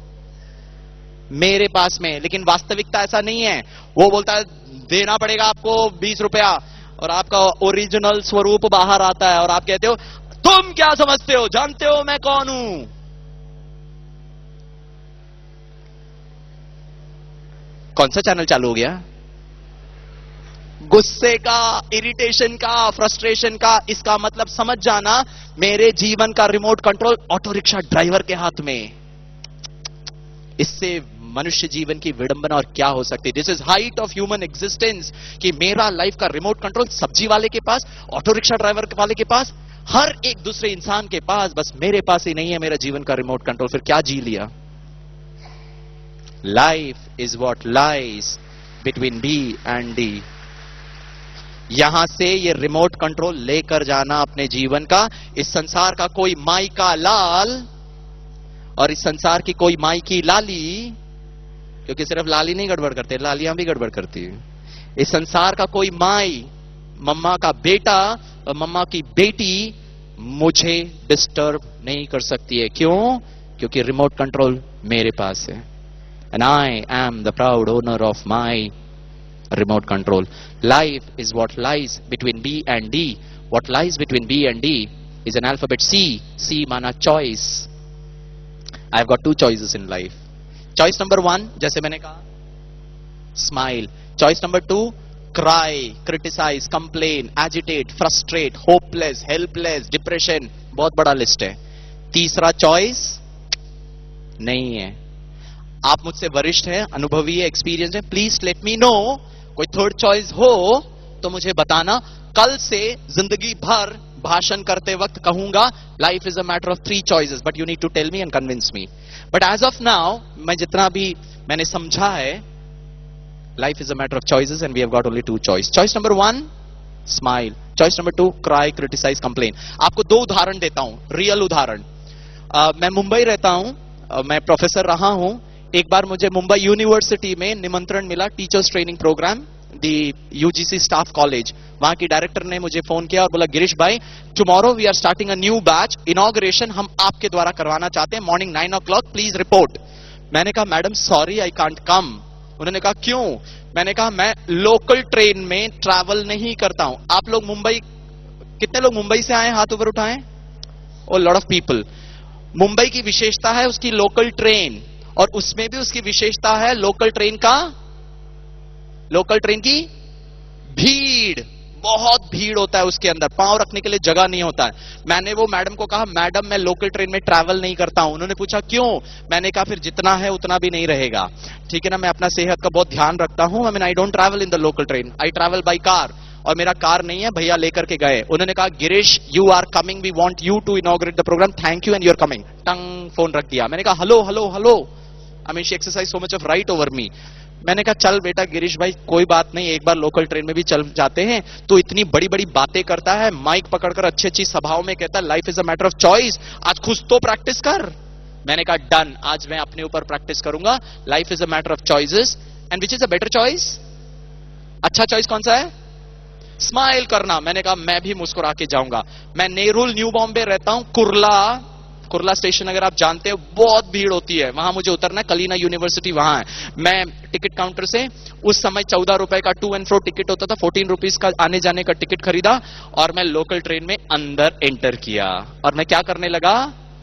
मेरे पास में, लेकिन वास्तविकता ऐसा नहीं है। वो बोलता है देना पड़ेगा आपको बीस रुपया और आपका ओरिजिनल स्वरूप बाहर आता है और आप कहते हो तुम क्या समझते हो, जानते हो मैं कौन हूं? कौन सा चैनल चालू हो गया? गुस्से का, इरिटेशन का, फ्रस्ट्रेशन का। इसका मतलब समझ जाना, मेरे जीवन का remote control auto rickshaw driver के हाथ में। इससे मनुष्य जीवन की विडंबना और क्या हो सकती है? This is height of human existence कि मेरा लाइफ का रिमोट कंट्रोल सब्जी वाले के पास, ऑटो रिक्शा ड्राइवर वाले के पास, हर एक दूसरे इंसान के पास, बस मेरे पास ही नहीं है मेरा जीवन का रिमोट कंट्रोल। फिर क्या जी लिया? Life is what lies between B and D. यहां से ये रिमोट कंट्रोल लेकर जाना अपने जीवन का। इस संसार का कोई माई का लाल और इस संसार की कोई माई की लाली, क्योंकि सिर्फ लाली नहीं गड़बड़ करते, लालियां भी गड़बड़ करती है। इस संसार का कोई माई, मम्मा का बेटा और मम्मा की बेटी मुझे डिस्टर्ब नहीं कर सकती है। क्यों? क्योंकि रिमोट कंट्रोल मेरे पास है। And I am the proud owner of my remote control. Life is what lies between B and D. What lies between B and D is an alphabet C. C माना choice. I've got two choices in life. Choice number one, जैसे मैंने कहा, smile. Choice number two, cry, criticize, complain, agitate, frustrate, hopeless, helpless, depression. बहुत बड़ा लिस्ट है। तीसरा choice नहीं है। आप मुझसे वरिष्ठ हैं, अनुभवी है, एक्सपीरियंस है, प्लीज लेट मी नो। कोई थर्ड चॉइस हो तो मुझे बताना। कल से जिंदगी भर भाषण करते वक्त कहूंगा life is a matter of three choices, but you need to tell me and convince me. But as of now, मैं जितना भी मैंने समझा है, life is a matter of choices and we have got only two choice. Choice number one, smile. Choice number two, cry, criticise, complain. आपको दो उदाहरण देता हूं, रियल उदाहरण। uh, मैं मुंबई रहता हूं, uh, मैं प्रोफेसर रहा हूं। एक बार मुझे मुंबई यूनिवर्सिटी में निमंत्रण मिला, teachers training programme, the UGC staff college. वहां की डायरेक्टर ने मुझे फोन किया और बोला गिरीश भाई, tomorrow we are starting a new batch, inauguration हम आपके द्वारा करवाना चाहते हैं, morning nine o'clock, please report. मैंने कहा madam sorry I can't come. उन्होंने कहा क्यों? मैंने कहा मैं लोकल ट्रेन में ट्रैवल नहीं करता हूं। आप लोग मुंबई, कितने लोग मुंबई से आए, हाथ ऊपर उठाएं। A lot of people. Mumbai की विशेषता है उसकी लोकल ट्रेन, और उसमें भी उसकी विशेषता है लोकल ट्रेन का, लोकल ट्रेन की भीड़, बहुत भीड़ होता है उसके अंदर, पांव रखने के लिए जगह नहीं होता है। मैंने वो मैडम को कहा मैडम मैं लोकल ट्रेन में ट्रैवल नहीं करता हूं। उन्होंने पूछा क्यों? मैंने कहा फिर जितना है उतना भी नहीं रहेगा, ठीक है ना। मैं अपना सेहत का बहुत ध्यान रखता हूं। I mean I don't travel in the local train, I travel by car, और मेरा कार नहीं है, भैया लेकर के गए। उन्होंने कहा Girish you are coming, we want you to inaugurate the programme, thank you and you are coming. टंग, फोन रख दिया। मैंने कहा hello hello hello, I mean she exercise so much of right over me. मैंने कहा चल बेटा गिरीश भाई कोई बात नहीं, एक बार लोकल ट्रेन में भी चल जाते हैं। तो इतनी बड़ी बड़ी बातें करता है, माइक पकड़कर अच्छी अच्छी सभाओं में कहता है life is a matter of choice, आज खुद तो प्रैक्टिस कर। मैंने कहा डन, आज मैं अपने ऊपर प्रैक्टिस करूंगा। Life is a matter of choices and which is a better choice? अच्छा चॉइस कौन सा है? स्माइल करना। मैंने कहा मैं भी मुस्कुरा के जाऊंगा। मैं नेरुल न्यू बॉम्बे रहता हूं, कुर्ला, कुर्ला स्टेशन अगर आप जानते हो बहुत भीड़ होती है, वहां मुझे उतरना है, कलीना यूनिवर्सिटी वहां है। मैं टिकट काउंटर से उस समय चौदह रुपए का टू एंड फ्रो टिकट होता था, फोर्टीन रुपीज का आने जाने का टिकट खरीदा, और मैं लोकल ट्रेन में अंदर एंटर किया। और मैं क्या करने लगा?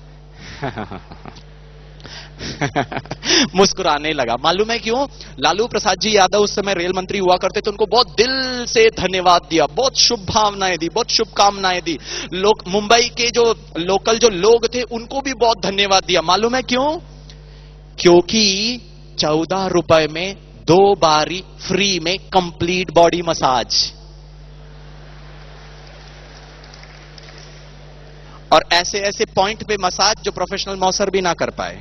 मुस्कुराने लगा। मालूम है क्यों? लालू प्रसाद जी यादव उस समय रेल मंत्री हुआ करते थे, उनको बहुत दिल से धन्यवाद दिया, बहुत शुभ भावनाएं दी, बहुत शुभकामनाएं दी। लोग मुंबई के जो लोकल जो लोग थे उनको भी बहुत धन्यवाद दिया। मालूम है क्यों? क्योंकि चौदह रुपए में दो बारी फ्री में कंप्लीट बॉडी मसाज, और ऐसे ऐसे पॉइंट पे मसाज जो प्रोफेशनल मौसर भी ना कर पाए।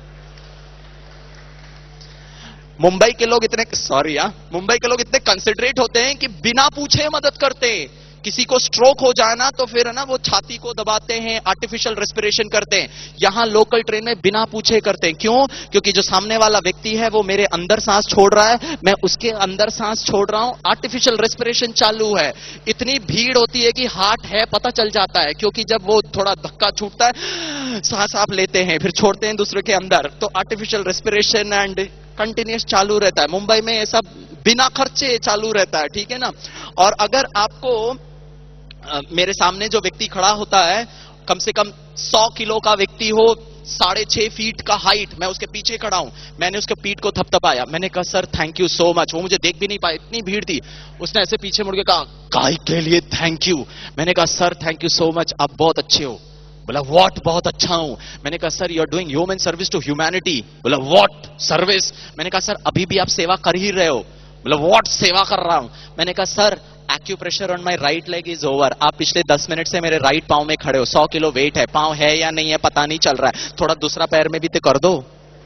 मुंबई के लोग इतने, सॉरी यार, मुंबई के लोग इतने कंसिडरेट होते हैं कि बिना पूछे मदद करते हैं। किसी को स्ट्रोक हो जाए ना तो फिर है ना वो छाती को दबाते हैं, आर्टिफिशियल रेस्पिरेशन करते हैं। यहां लोकल ट्रेन में बिना पूछे करते हैं। क्यों? क्योंकि जो सामने वाला व्यक्ति है वो मेरे अंदर सांस छोड़ रहा है, मैं उसके अंदर सांस छोड़ रहा हूं, आर्टिफिशियल रेस्पिरेशन चालू है। इतनी भीड़ होती है कि हार्ट है पता चल जाता है, क्योंकि जब वो थोड़ा धक्का छूटता है, सांस आप लेते हैं फिर छोड़ते हैं दूसरे के अंदर, तो आर्टिफिशियल रेस्पिरेशन एंड कंटिन्यूस चालू रहता है। मुंबई में ये सब बिना खर्चे चालू रहता है, ठीक है ना। और अगर आपको आ, मेरे सामने जो व्यक्ति खड़ा होता है, कम से कम सौ किलो का व्यक्ति हो, साढ़े छह फीट का हाइट, मैं उसके पीछे खड़ा हूं, मैंने उसके पीठ को थपथपाया, मैंने कहा sir thank you so much. वो मुझे देख भी नहीं पाया, इतनी भीड़ थी। उसने ऐसे पीछे मुड़ के कहा काय के लिए थैंक यू? मैंने कहा sir thank you so much, आप बहुत अच्छे हो। बोला व्हाट? बहुत अच्छा हूं। मैंने कहा sir you are doing human service to humanity. बोला व्हाट सर्विस? मैंने कहा सर अभी भी आप सेवा कर ही रहे हो। बोला व्हाट सेवा कर रहा हूं? मैंने कहा sir acupressure on my right leg is over. आप पिछले दस मिनट से मेरे राइट पांव में खड़े हो, सौ किलो वेट है, पांव है या नहीं है पता नहीं चल रहा है, थोड़ा दूसरा पैर में भी तो कर दो।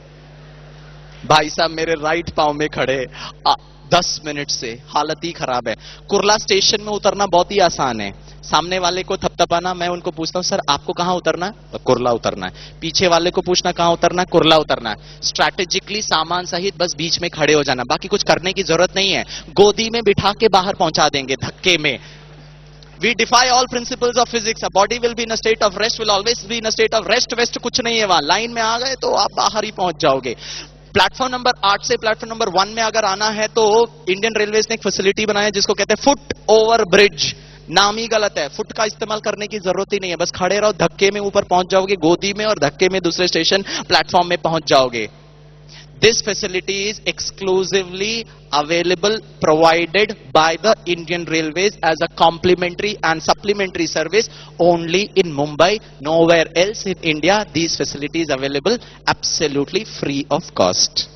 भाई साहब मेरे राइट पांव में खड़े आ, दस मिनट से हालत ही खराब है। कुर्ला स्टेशन में उतरना बहुत ही आसान है, सामने वाले को थपथपाना, मैं उनको पूछता हूं सर आपको कहां उतरना है? कुर्ला उतरना है। पीछे वाले को पूछना कहां उतरना है? कुर्ला उतरना है। स्ट्रैटेजिकली सामान सहित बस बीच में खड़े हो जाना, बाकी कुछ करने की जरूरत नहीं है। गोदी में बिठा के बाहर पहुंचा देंगे धक्के में। We defy all principles of physics. A body will be in a state of rest, will always be in a state of rest. West कुछ नहीं है वहां, लाइन में आ गए तो आप बाहर ही पहुंच जाओगे। प्लेटफॉर्म नंबर आठ से प्लेटफॉर्म नंबर वन में अगर आना है तो इंडियन रेलवेज ने एक फैसिलिटी बनाई है जिसको कहते हैं फुट ओवर ब्रिज। नाम ही गलत है, फुट का इस्तेमाल करने की जरूरत ही नहीं है, बस खड़े रहो, धक्के में ऊपर पहुंच जाओगे गोदी में, और धक्के में दूसरे स्टेशन प्लेटफॉर्म में पहुंच जाओगे। This facility is exclusively available, provided by the Indian Railways as a complimentary and supplementary service only in Mumbai. Nowhere else in India these facilities available absolutely free of cost.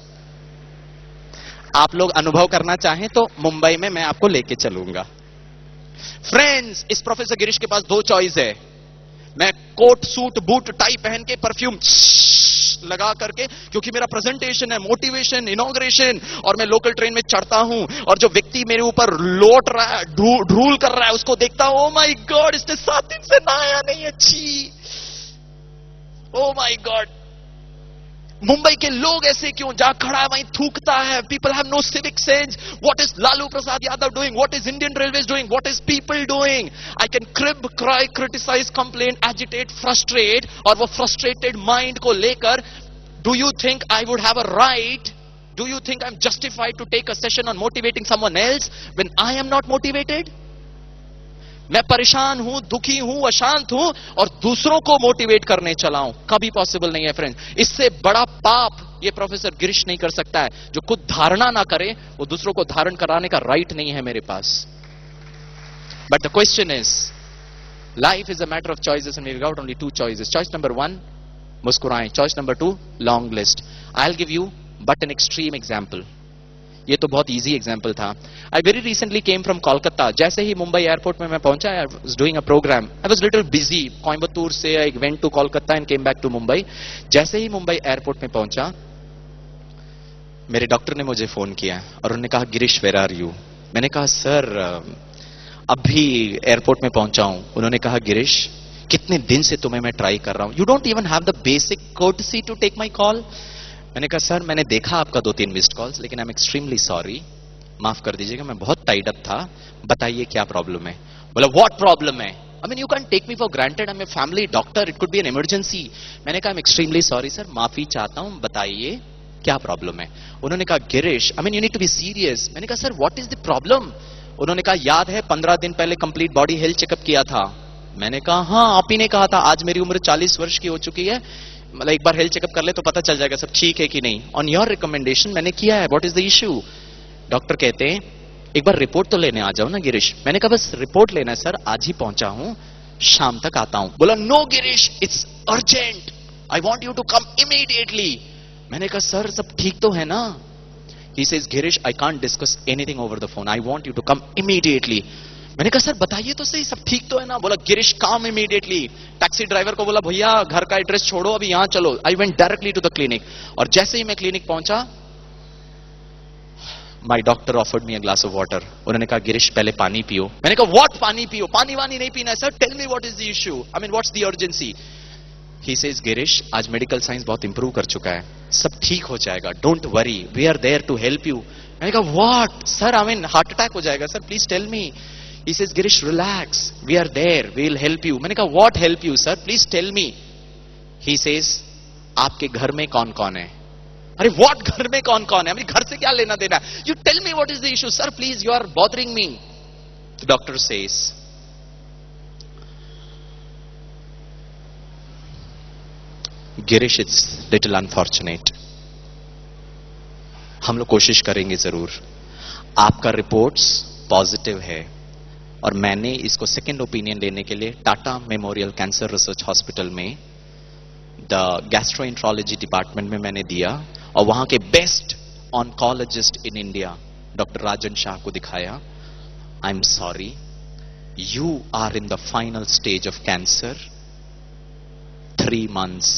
आप लोग अनुभव करना चाहें तो मुंबई में मैं आपको लेके चलूंगा। फ्रेंड्स, इस प्रोफेसर गिरीश के पास दो चॉइस है। मैं कोट सूट बूट टाई पहन के परफ्यूम लगा करके, क्योंकि मेरा प्रेजेंटेशन है, मोटिवेशन, इनॉग्रेशन, और मैं लोकल ट्रेन में चढ़ता हूं और जो व्यक्ति मेरे ऊपर लौट रहा है, ढूल कर रहा है, उसको देखता हूं, ओ माय गॉड इसने सात दिन से नहाया नहीं, अच्छी, ओ माय गॉड। मुंबई के लोग ऐसे क्यों? जहां खड़ा है वहीं थूकता है। People have no civic sense. What is Lalu Prasad Yadav doing? What is Indian Railways doing? What is people doing? I can crib, cry, criticise, complain, agitate, frustrate, और वो फ्रस्ट्रेटेड माइंड को लेकर Do you think I would have a right? Do you think I'm justified to take a session on motivating someone else when I am not motivated? मैं परेशान हूं, दुखी हूं, अशांत हूं और दूसरों को मोटिवेट करने चला हूं. कभी पॉसिबल नहीं है फ्रेंड्स. इससे बड़ा पाप ये प्रोफेसर गिरीश नहीं कर सकता है. जो खुद धारणा ना करे वो दूसरों को धारण कराने का राइट नहीं है मेरे पास. But the question is, life is a matter of choices and we got only two choices. Choice number one, मुस्कुराएं. Choice number two, long list. I will give you but an extreme example. ये तो बहुत इजी एग्जाम्पल था. I very recently came from Kolkata. जैसे ही मुंबई एयरपोर्ट में मैं पहुंचा, I was doing a programme. I was little busy. Coimbatore से I went to Kolkata and came back to Mumbai. जैसे ही मुंबई एयरपोर्ट में पहुंचा, मेरे डॉक्टर ने मुझे फोन किया और उन्होंने कहा, गिरीश वेयर आर यू. मैंने कहा, सर अभी एयरपोर्ट में पहुंचा हूं. उन्होंने कहा, गिरीश कितने दिन से तुम्हें मैं ट्राई कर रहा हूं. You don't even have the basic courtesy to take my call. मैंने कहा, सर मैंने देखा आपका दो तीन मिस्ड कॉल्स, लेकिन आई एम एक्सट्रीमली सॉरी. माफ कर दीजिएगा, मैं बहुत टाइड अप था. बताइए क्या प्रॉब्लम है. बोला, व्हाट प्रॉब्लम है. I mean you can take me for granted. I am a family doctor. It could be an emergency. मैंने कहा, I am extremely sorry sir, माफी चाहता हूं, बताइए क्या प्रॉब्लम है. उन्होंने कहा, Girish I mean you need to be serious. मैंने कहा, sir what is the problem. उन्होंने कहा, याद है पंद्रह दिन पहले कंप्लीट बॉडी हेल्थ चेकअप किया था. मैंने कहा, हाँ आप ही ने कहा था. आज मेरी उम्र चालीस वर्ष की हो चुकी है. मतलब एक बार हेल्थ चेकअप कर ले तो पता चल जाएगा सब ठीक है कि नहीं. ऑन योर रिकमेंडेशन मैंने किया है. What is the issue. Doctor कहते हैं, एक बार रिपोर्ट तो लेने आ जाओ ना गिरीश. मैंने कहा, बस रिपोर्ट लेना है सर, आज ही पहुंचा हूं, शाम तक आता हूं. बोला, no Girish it's urgent, I want you to come immediately. मैंने कहा, सर सब ठीक तो है ना. He says, Girish I can't discuss anything over the phone, I want you to come immediately. मैंने कहा, सर बताइए तो सही, सब ठीक तो है ना. बोला, Girish come immediately. Taxi driver को बोला, भैया घर का एड्रेस छोड़ो, अभी यहां चलो. I went directly to the clinic. और जैसे ही मैं क्लिनिक पहुंचा, my doctor offered me a glass of water. उन्होंने कहा, गिरीश पहले पानी पियो. मैंने कहा, व्हाट पानी पियो, पानी वानी नहीं पीना है sir. Tell me what is the issue, I mean what's the urgency. He says, Girish आज मेडिकल साइंस बहुत इंप्रूव कर चुका है, सब ठीक हो जाएगा, don't worry, we are there to help you. मैंने कहा, what sir, I mean heart attack हो जाएगा sir, please tell me. He says, Girish, relax. We are there. We will help you. मैंने कहा, what help you, sir? Please tell me. He says, आपके घर में कौन कौन है. अरे what घर में कौन कौन है, मेरे घर से क्या लेना देना. You tell me what is the issue, sir. Please, you are bothering me. The doctor says, Girish, it's little unfortunate. हम लोग कोशिश करेंगे जरूर. आपका रिपोर्ट्स पॉजिटिव है और मैंने इसको सेकेंड ओपिनियन लेने के लिए Tata Memorial Cancer Research Hospital में द गैस्ट्रोएंट्रोलॉजी डिपार्टमेंट में मैंने दिया और वहां के best oncologist in India doctor Rajan Shah को दिखाया. I am sorry, you are in the final stage of cancer, three months.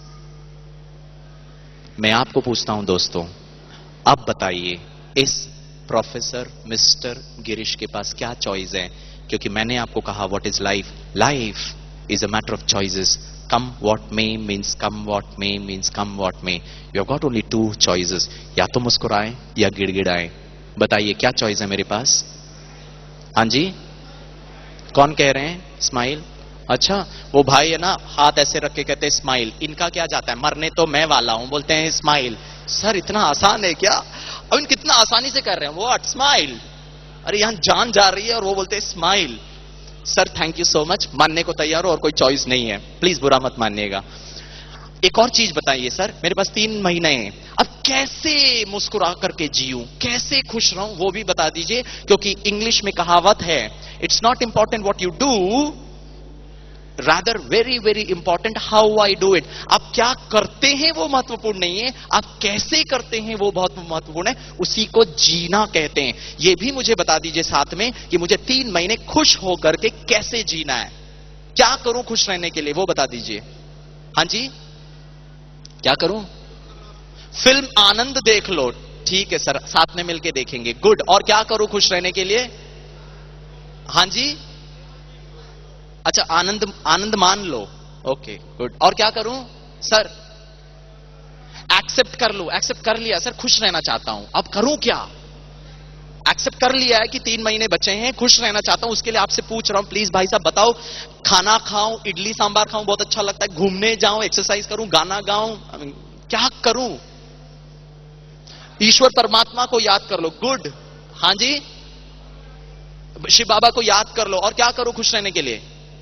मैं आपको पूछता हूं दोस्तों, अब बताइए इस प्रोफेसर मिस्टर गिरीश के पास क्या चॉइस है. क्योंकि मैंने आपको कहा, what is life. Life is a matter of choices. Come what may means come what may means come what may. You have got only two choices, या तो मुस्कुराएं या गिड़गिड़ाएं. बताइए क्या चॉइस है मेरे पास. हाँ जी, कौन कह रहे हैं स्माइल. अच्छा, वो भाई है ना, हाथ ऐसे रख के कहते हैं स्माइल. इनका क्या जाता है, मरने तो मैं वाला हूं, बोलते हैं स्माइल. सर इतना आसान है क्या. अब इन कितना आसानी से कर रहे हैं, व्हाट स्माइल. अरे यहां जान जा रही है और वो बोलते हैं smile. Sir thank you so much, मानने को तैयार हो और कोई चॉइस नहीं है, प्लीज बुरा मत मानिएगा. एक और चीज बताइए सर, मेरे पास तीन महीने हैं, अब कैसे मुस्कुरा करके जीऊं, कैसे खुश रहूं, वो भी बता दीजिए. क्योंकि इंग्लिश में कहावत है, it's not important what you do, rather very very important how I do it. आप क्या करते हैं वो महत्वपूर्ण नहीं है, आप कैसे करते हैं वो बहुत महत्वपूर्ण है. उसी को जीना कहते हैं. ये भी मुझे बता दीजिए साथ में कि मुझे तीन महीने खुश होकर के कैसे जीना है, क्या करूं खुश रहने के लिए, वो बता दीजिए. हाँ जी, क्या करूं. फिल्म आनंद देख लो. ठीक है सर, साथ में मिलके देखेंगे. गुड. और क्या करूं खुश रहने के लिए. हाँ जी, अच्छा आनंद आनंद मान लो. Okay good. और क्या करूं सर. एक्सेप्ट कर लूं. एक्सेप्ट कर लिया सर, खुश रहना चाहता हूं. अब करूं क्या. एक्सेप्ट कर लिया है कि तीन महीने बचे हैं, खुश रहना चाहता हूं. उसके लिए आपसे पूछ रहा हूं, प्लीज भाई साहब बताओ, खाना खाऊं, इडली सांबार खाऊं बहुत अच्छा लगता है, घूमने जाऊं, एक्सरसाइज करूं, गाना गाऊं, क्या करूं? ईश्वर परमात्मा को याद कर लो। गुड, हां जी, शिव बाबा को याद कर लो। और क्या करो खुश रहने के लिए?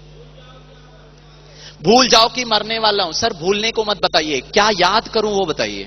भूल जाओ कि मरने वाला हूं। सर भूलने को मत बताइए, क्या याद करूं वो बताइए।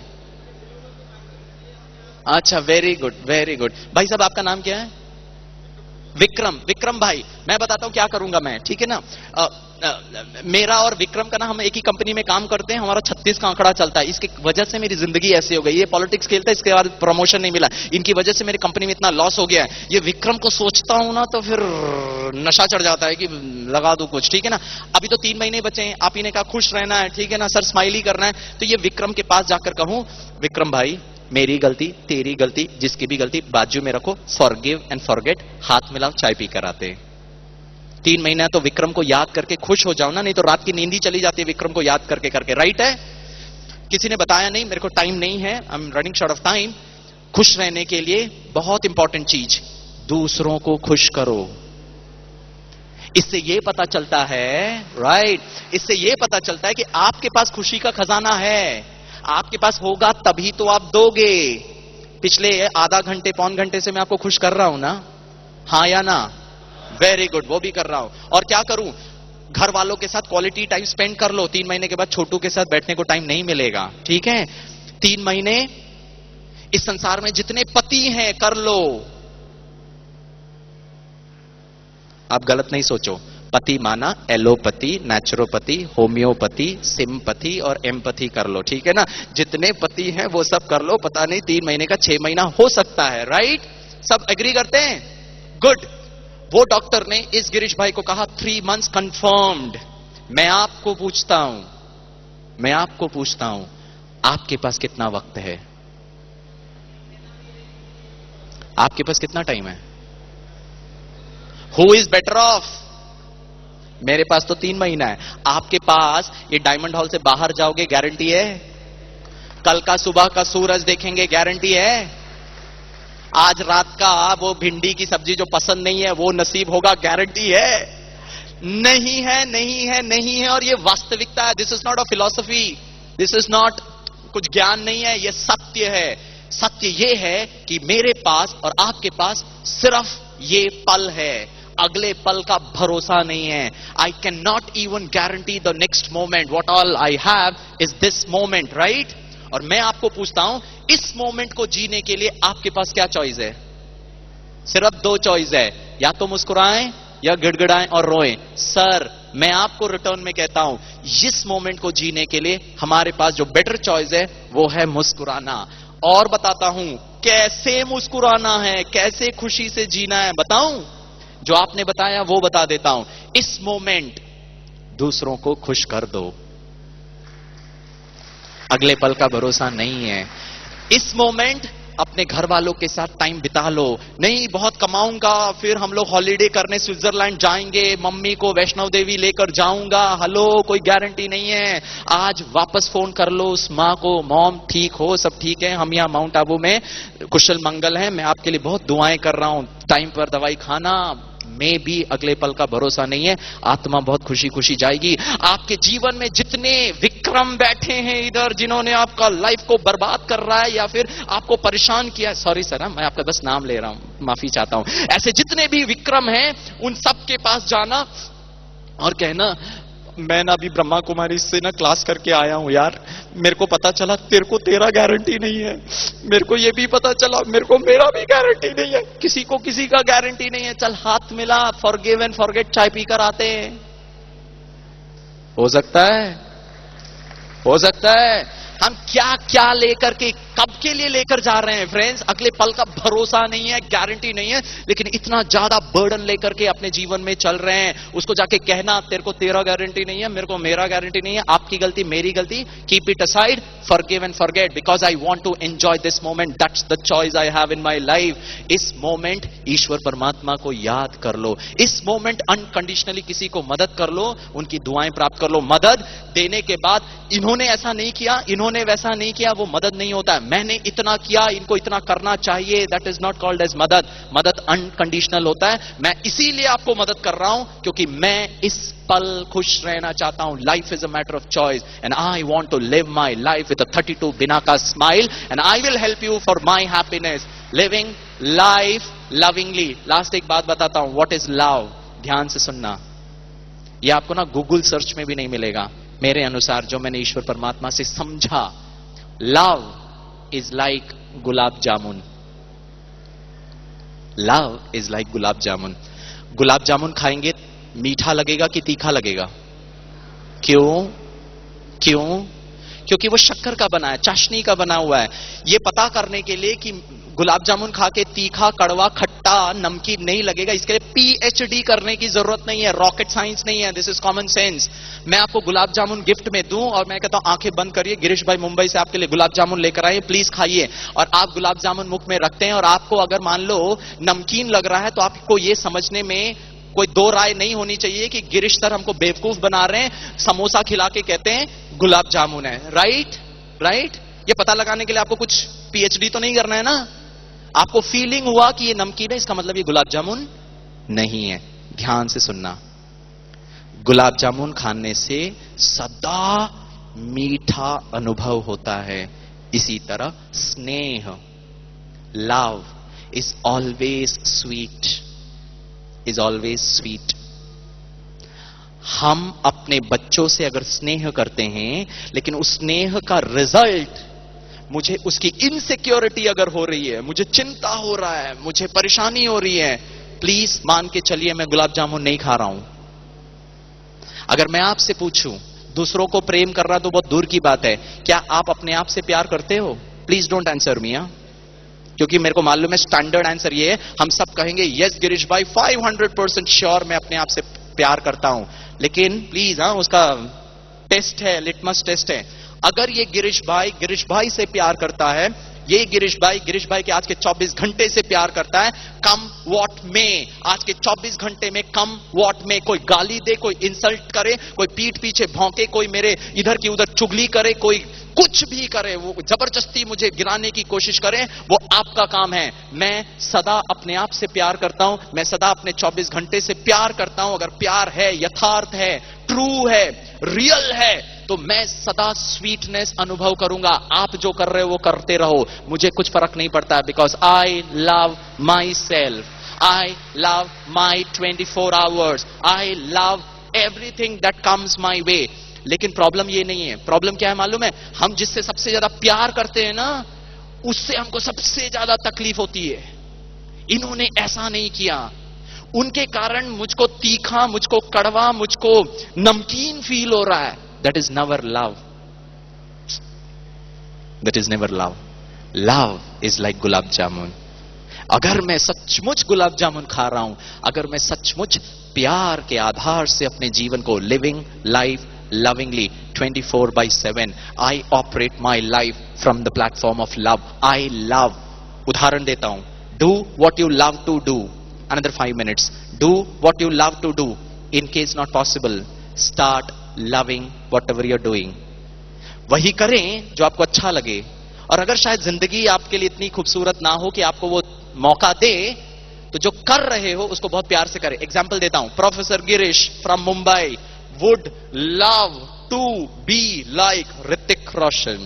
अच्छा, वेरी गुड, वेरी गुड। भाई साहब आपका नाम क्या है? विक्रम। विक्रम भाई, मैं बताता हूं क्या करूंगा मैं, ठीक है ना। आ, आ, मेरा और विक्रम का ना, हम एक ही कंपनी में काम करते हैं, हमारा छत्तीस का आंकड़ा चलता है। इसकी वजह से मेरी जिंदगी ऐसी हो गई। ये पॉलिटिक्स खेलता है, इसके बाद प्रमोशन नहीं मिला, इनकी वजह से मेरी कंपनी में इतना लॉस हो गया है। ये विक्रम को सोचता हूं ना तो फिर नशा चढ़ जाता है कि लगा दूं कुछ, ठीक है ना। अभी तो तीन महीने बचे हैं, आप ही ने कहा खुश रहना है, ठीक है ना सर, स्माइली करना है। तो ये विक्रम के पास जाकर कहूं, विक्रम भाई मेरी गलती, तेरी गलती, जिसकी भी गलती बाजू में रखो, फॉरगिव एंड फॉरगेट, हाथ मिलाओ, चाय पी कर आते। तीन महीना तो विक्रम को याद करके खुश हो जाओ ना, नहीं तो रात की नींद ही चली जाती है विक्रम को याद करके करके। राइट है? किसी ने बताया नहीं, मेरे को टाइम नहीं है, I am running short of time. खुश रहने के लिए बहुत इंपॉर्टेंट चीज, दूसरों को खुश करो। इससे यह पता चलता है, राइट, इससे यह पता चलता है कि आपके पास खुशी का खजाना है। आपके पास होगा तभी तो आप दोगे। पिछले आधा घंटे पौन घंटे से मैं आपको खुश कर रहा हूं ना, हां या ना? वेरी गुड, वो भी कर रहा हूं। और क्या करूं? घर वालों के साथ क्वालिटी टाइम स्पेंड कर लो। तीन महीने के बाद छोटू के साथ बैठने को टाइम नहीं मिलेगा, ठीक है। तीन महीने इस संसार में जितने पति हैं कर लो। आप गलत नहीं सोचो, पति माना एलोपैथी, नेचुरोपैथी, होम्योपैथी, सिंपैथी और एम्पैथी कर लो, ठीक है ना। जितने पति हैं वो सब कर लो। पता नहीं तीन महीने का छह महीना हो सकता है, राइट? सब एग्री करते हैं? गुड। वो डॉक्टर ने इस गिरीश भाई को कहा थ्री मंथ्स कंफर्म्ड। मैं आपको पूछता हूं, मैं आपको पूछता हूं, आपके पास कितना वक्त है? आपके पास कितना टाइम है? Who is better off? मेरे पास तो तीन महीना है। आपके पास ये डायमंड हॉल से बाहर जाओगे, गारंटी है? कल का सुबह का सूरज देखेंगे, गारंटी है? आज रात का वो भिंडी की सब्जी जो पसंद नहीं है वो नसीब होगा, गारंटी है? नहीं है, नहीं है, नहीं है। और ये वास्तविकता है। This is not a philosophy, this is not कुछ ज्ञान नहीं है, ये सत्य है। सत्य ये है कि मेरे पास और आपके पास सिर्फ ये पल है, अगले पल का भरोसा नहीं है। I can not even guarantee the next moment. What all I have is this moment, right? और मैं आपको पूछता हूं, इस मोमेंट को जीने के लिए आपके पास क्या चॉइस है? सिर्फ दो चॉइस है, या तो मुस्कुराएं या गिड़गिड़ाएं और रोएं। सर मैं आपको रिटर्न में कहता हूं, इस मोमेंट को जीने के लिए हमारे पास जो बेटर चॉइस है वो है मुस्कुराना। और बताता हूं कैसे मुस्कुराना है, कैसे खुशी से जीना है, बताऊं? जो आपने बताया वो बता देता हूं। इस मोमेंट दूसरों को खुश कर दो, अगले पल का भरोसा नहीं है। इस मोमेंट अपने घर वालों के साथ टाइम बिता लो। नहीं बहुत कमाऊंगा, फिर हम लोग हॉलीडे करने स्विट्जरलैंड जाएंगे, मम्मी को वैष्णो देवी लेकर जाऊंगा, हेलो, कोई गारंटी नहीं है। आज वापस फोन कर लो उस माँ को, मॉम ठीक हो, सब ठीक है, हम यहाँ माउंट आबू में कुशल मंगल हैं, मैं आपके लिए बहुत दुआएं कर रहा हूं, टाइम पर दवाई खाना। में भी अगले पल का भरोसा नहीं है, आत्मा बहुत खुशी खुशी जाएगी। आपके जीवन में जितने विक्रम बैठे हैं इधर, जिन्होंने आपका लाइफ को बर्बाद कर रहा है या फिर आपको परेशान किया, सॉरी सर मैं आपका बस नाम ले रहा हूं, माफी चाहता हूं, ऐसे जितने भी विक्रम हैं उन सब के पास जाना और कहना, मैं ना अभी ब्रह्मा कुमारी से ना क्लास करके आया हूं यार, मेरे को पता चला तेरे को तेरा गारंटी नहीं है, मेरे को ये भी पता चला मेरे को मेरा भी गारंटी नहीं है, किसी को किसी का गारंटी नहीं है, चल हाथ मिला, फॉरगिव एंड फॉरगेट, चाय पीकर आते हैं। हो सकता है, हो सकता है। हम क्या क्या लेकर के, कब के लिए लेकर जा रहे हैं फ्रेंड्स, अगले पल का भरोसा नहीं है, गारंटी नहीं है, लेकिन इतना ज्यादा बर्डन लेकर के अपने जीवन में चल रहे हैं। उसको जाके कहना तेरे को तेरा गारंटी नहीं है, मेरे को मेरा गारंटी नहीं है, आपकी गलती मेरी गलती, keep it aside, forgive and forget, because I want to enjoy this moment, that's the choice I have in my life. इस मोमेंट ईश्वर परमात्मा को याद कर लो, इस मोमेंट अनकंडीशनली किसी को मदद कर लो, उनकी दुआएं प्राप्त कर लो। मदद देने के बाद इन्होंने ऐसा नहीं किया, इन्होंने इन्होंने वैसा नहीं किया, वो मदद नहीं होता है। मैंने इतना किया, इनको इतना करना चाहिए, that is not called as मदद। मदद अनकंडीशनल होता है। मैं इसीलिए आपको मदद कर रहा हूं क्योंकि मैं इस पल खुश रहना चाहता हूं। Life is a matter of choice and I want to live my life with a thirty two बिना का smile and I will help you for my happiness, living life lovingly. Last एक बात बताता हूं, व्हाट इज लव? ध्यान से सुनना, ये आपको ना गूगल सर्च में भी नहीं मिलेगा। मेरे अनुसार जो मैंने ईश्वर परमात्मा से समझा, love is like gulab jamun. Love is like gulab jamun. Gulab jamun खाएंगे मीठा लगेगा कि तीखा लगेगा? क्यों? क्यों? क्योंकि वो शक्कर का बना है, चाशनी का बना हुआ है। ये पता करने के लिए कि गुलाब जामुन खा के तीखा, कड़वा, खट्टा, नमकीन नहीं लगेगा, इसके लिए पीएचडी करने की जरूरत नहीं है, रॉकेट साइंस नहीं है, दिस इज कॉमन सेंस। मैं आपको गुलाब जामुन गिफ्ट में दूं और मैं कहता हूं आंखें बंद करिए, गिरीश भाई मुंबई से आपके लिए गुलाब जामुन लेकर आए, प्लीज खाइए, और आप गुलाब जामुन मुख में रखते हैं और आपको अगर मान लो नमकीन लग रहा है तो आपको यह समझने में कोई दो राय नहीं होनी चाहिए कि गिरीश सर हमको बेवकूफ बना रहे हैं, समोसा खिला के कहते हैं गुलाब जामुन है। राइट राइट ये पता लगाने के लिए आपको कुछ पीएचडी तो नहीं करना है ना। आपको फीलिंग हुआ कि ये नमकीन है, इसका मतलब ये गुलाब जामुन नहीं है। ध्यान से सुनना, गुलाब जामुन खाने से सदा मीठा अनुभव होता है। इसी तरह स्नेह, love is always sweet, is always sweet. हम अपने बच्चों से अगर स्नेह करते हैं लेकिन उस स्नेह का रिजल्ट, मुझे उसकी इनसिक्योरिटी अगर हो रही है, मुझे चिंता हो रहा है, मुझे परेशानी हो रही है, प्लीज मान के चलिए मैं गुलाब जामुन नहीं खा रहा हूं। अगर मैं आपसे पूछूं दूसरों को प्रेम कर रहा तो बहुत दूर की बात है, क्या आप अपने आप से प्यार करते हो? प्लीज डोंट आंसर मी, क्योंकि मेरे को मालूम है स्टैंडर्ड आंसर ये है, हम सब कहेंगे यस गिरीश भाई फाइव हंड्रेड परसेंट श्योर मैं अपने आप से प्यार करता हूं। लेकिन प्लीज हाँ, उसका टेस्ट है, लिटमस टेस्ट है। अगर ये गिरीश भाई गिरीश भाई से प्यार करता है, ये गिरीश भाई गिरीश भाई के आज के चौबीस घंटे से प्यार करता है, कम वॉट में, आज के चौबीस घंटे में कम वॉट में, कोई गाली दे, कोई इंसल्ट करे, कोई पीठ पीछे भौंके, कोई मेरे इधर की उधर चुगली करे, कोई कुछ भी करे, वो जबरदस्ती मुझे गिराने की कोशिश करे, वो आपका काम है। मैं सदा अपने आप से प्यार करता हूं, मैं सदा अपने चौबीस घंटे से प्यार करता हूं। अगर प्यार है, यथार्थ है, ट्रू है, रियल है, तो मैं सदा स्वीटनेस अनुभव करूंगा। आप जो कर रहे हो वो करते रहो, मुझे कुछ फर्क नहीं पड़ता, because I love myself, I love my twenty four hours, I love everything that comes my way. लेकिन प्रॉब्लम ये नहीं है, प्रॉब्लम क्या है मालूम है? हम जिससे सबसे ज्यादा प्यार करते हैं ना, उससे हमको सबसे ज्यादा तकलीफ होती है। इन्होंने ऐसा नहीं किया, उनके कारण मुझको तीखा, मुझको कड़वा, मुझको नमकीन फील हो रहा है। That is never love, that is never love. Love is like gulab jamun. अगर मैं सचमुच गुलाब जामुन खा रहा हूं, अगर मैं सचमुच प्यार के आधार से अपने जीवन को living life lovingly twenty-four by seven, I operate my life from the platform of love. I love. उदाहरण देता हूं, do what you love to do. Another five minutes. Do what you love to do. In case not possible, start loving whatever you're doing. वही करें जो आपको अच्छा लगे। और अगर शायद जिंदगी आपके लिए इतनी खूबसूरत ना हो कि आपको वो मौका दे, तो जो कर रहे हो उसको बहुत प्यार से करें। एग्जाम्पल देता हूं, professor Girish from Mumbai would love to be like Hrithik Roshan.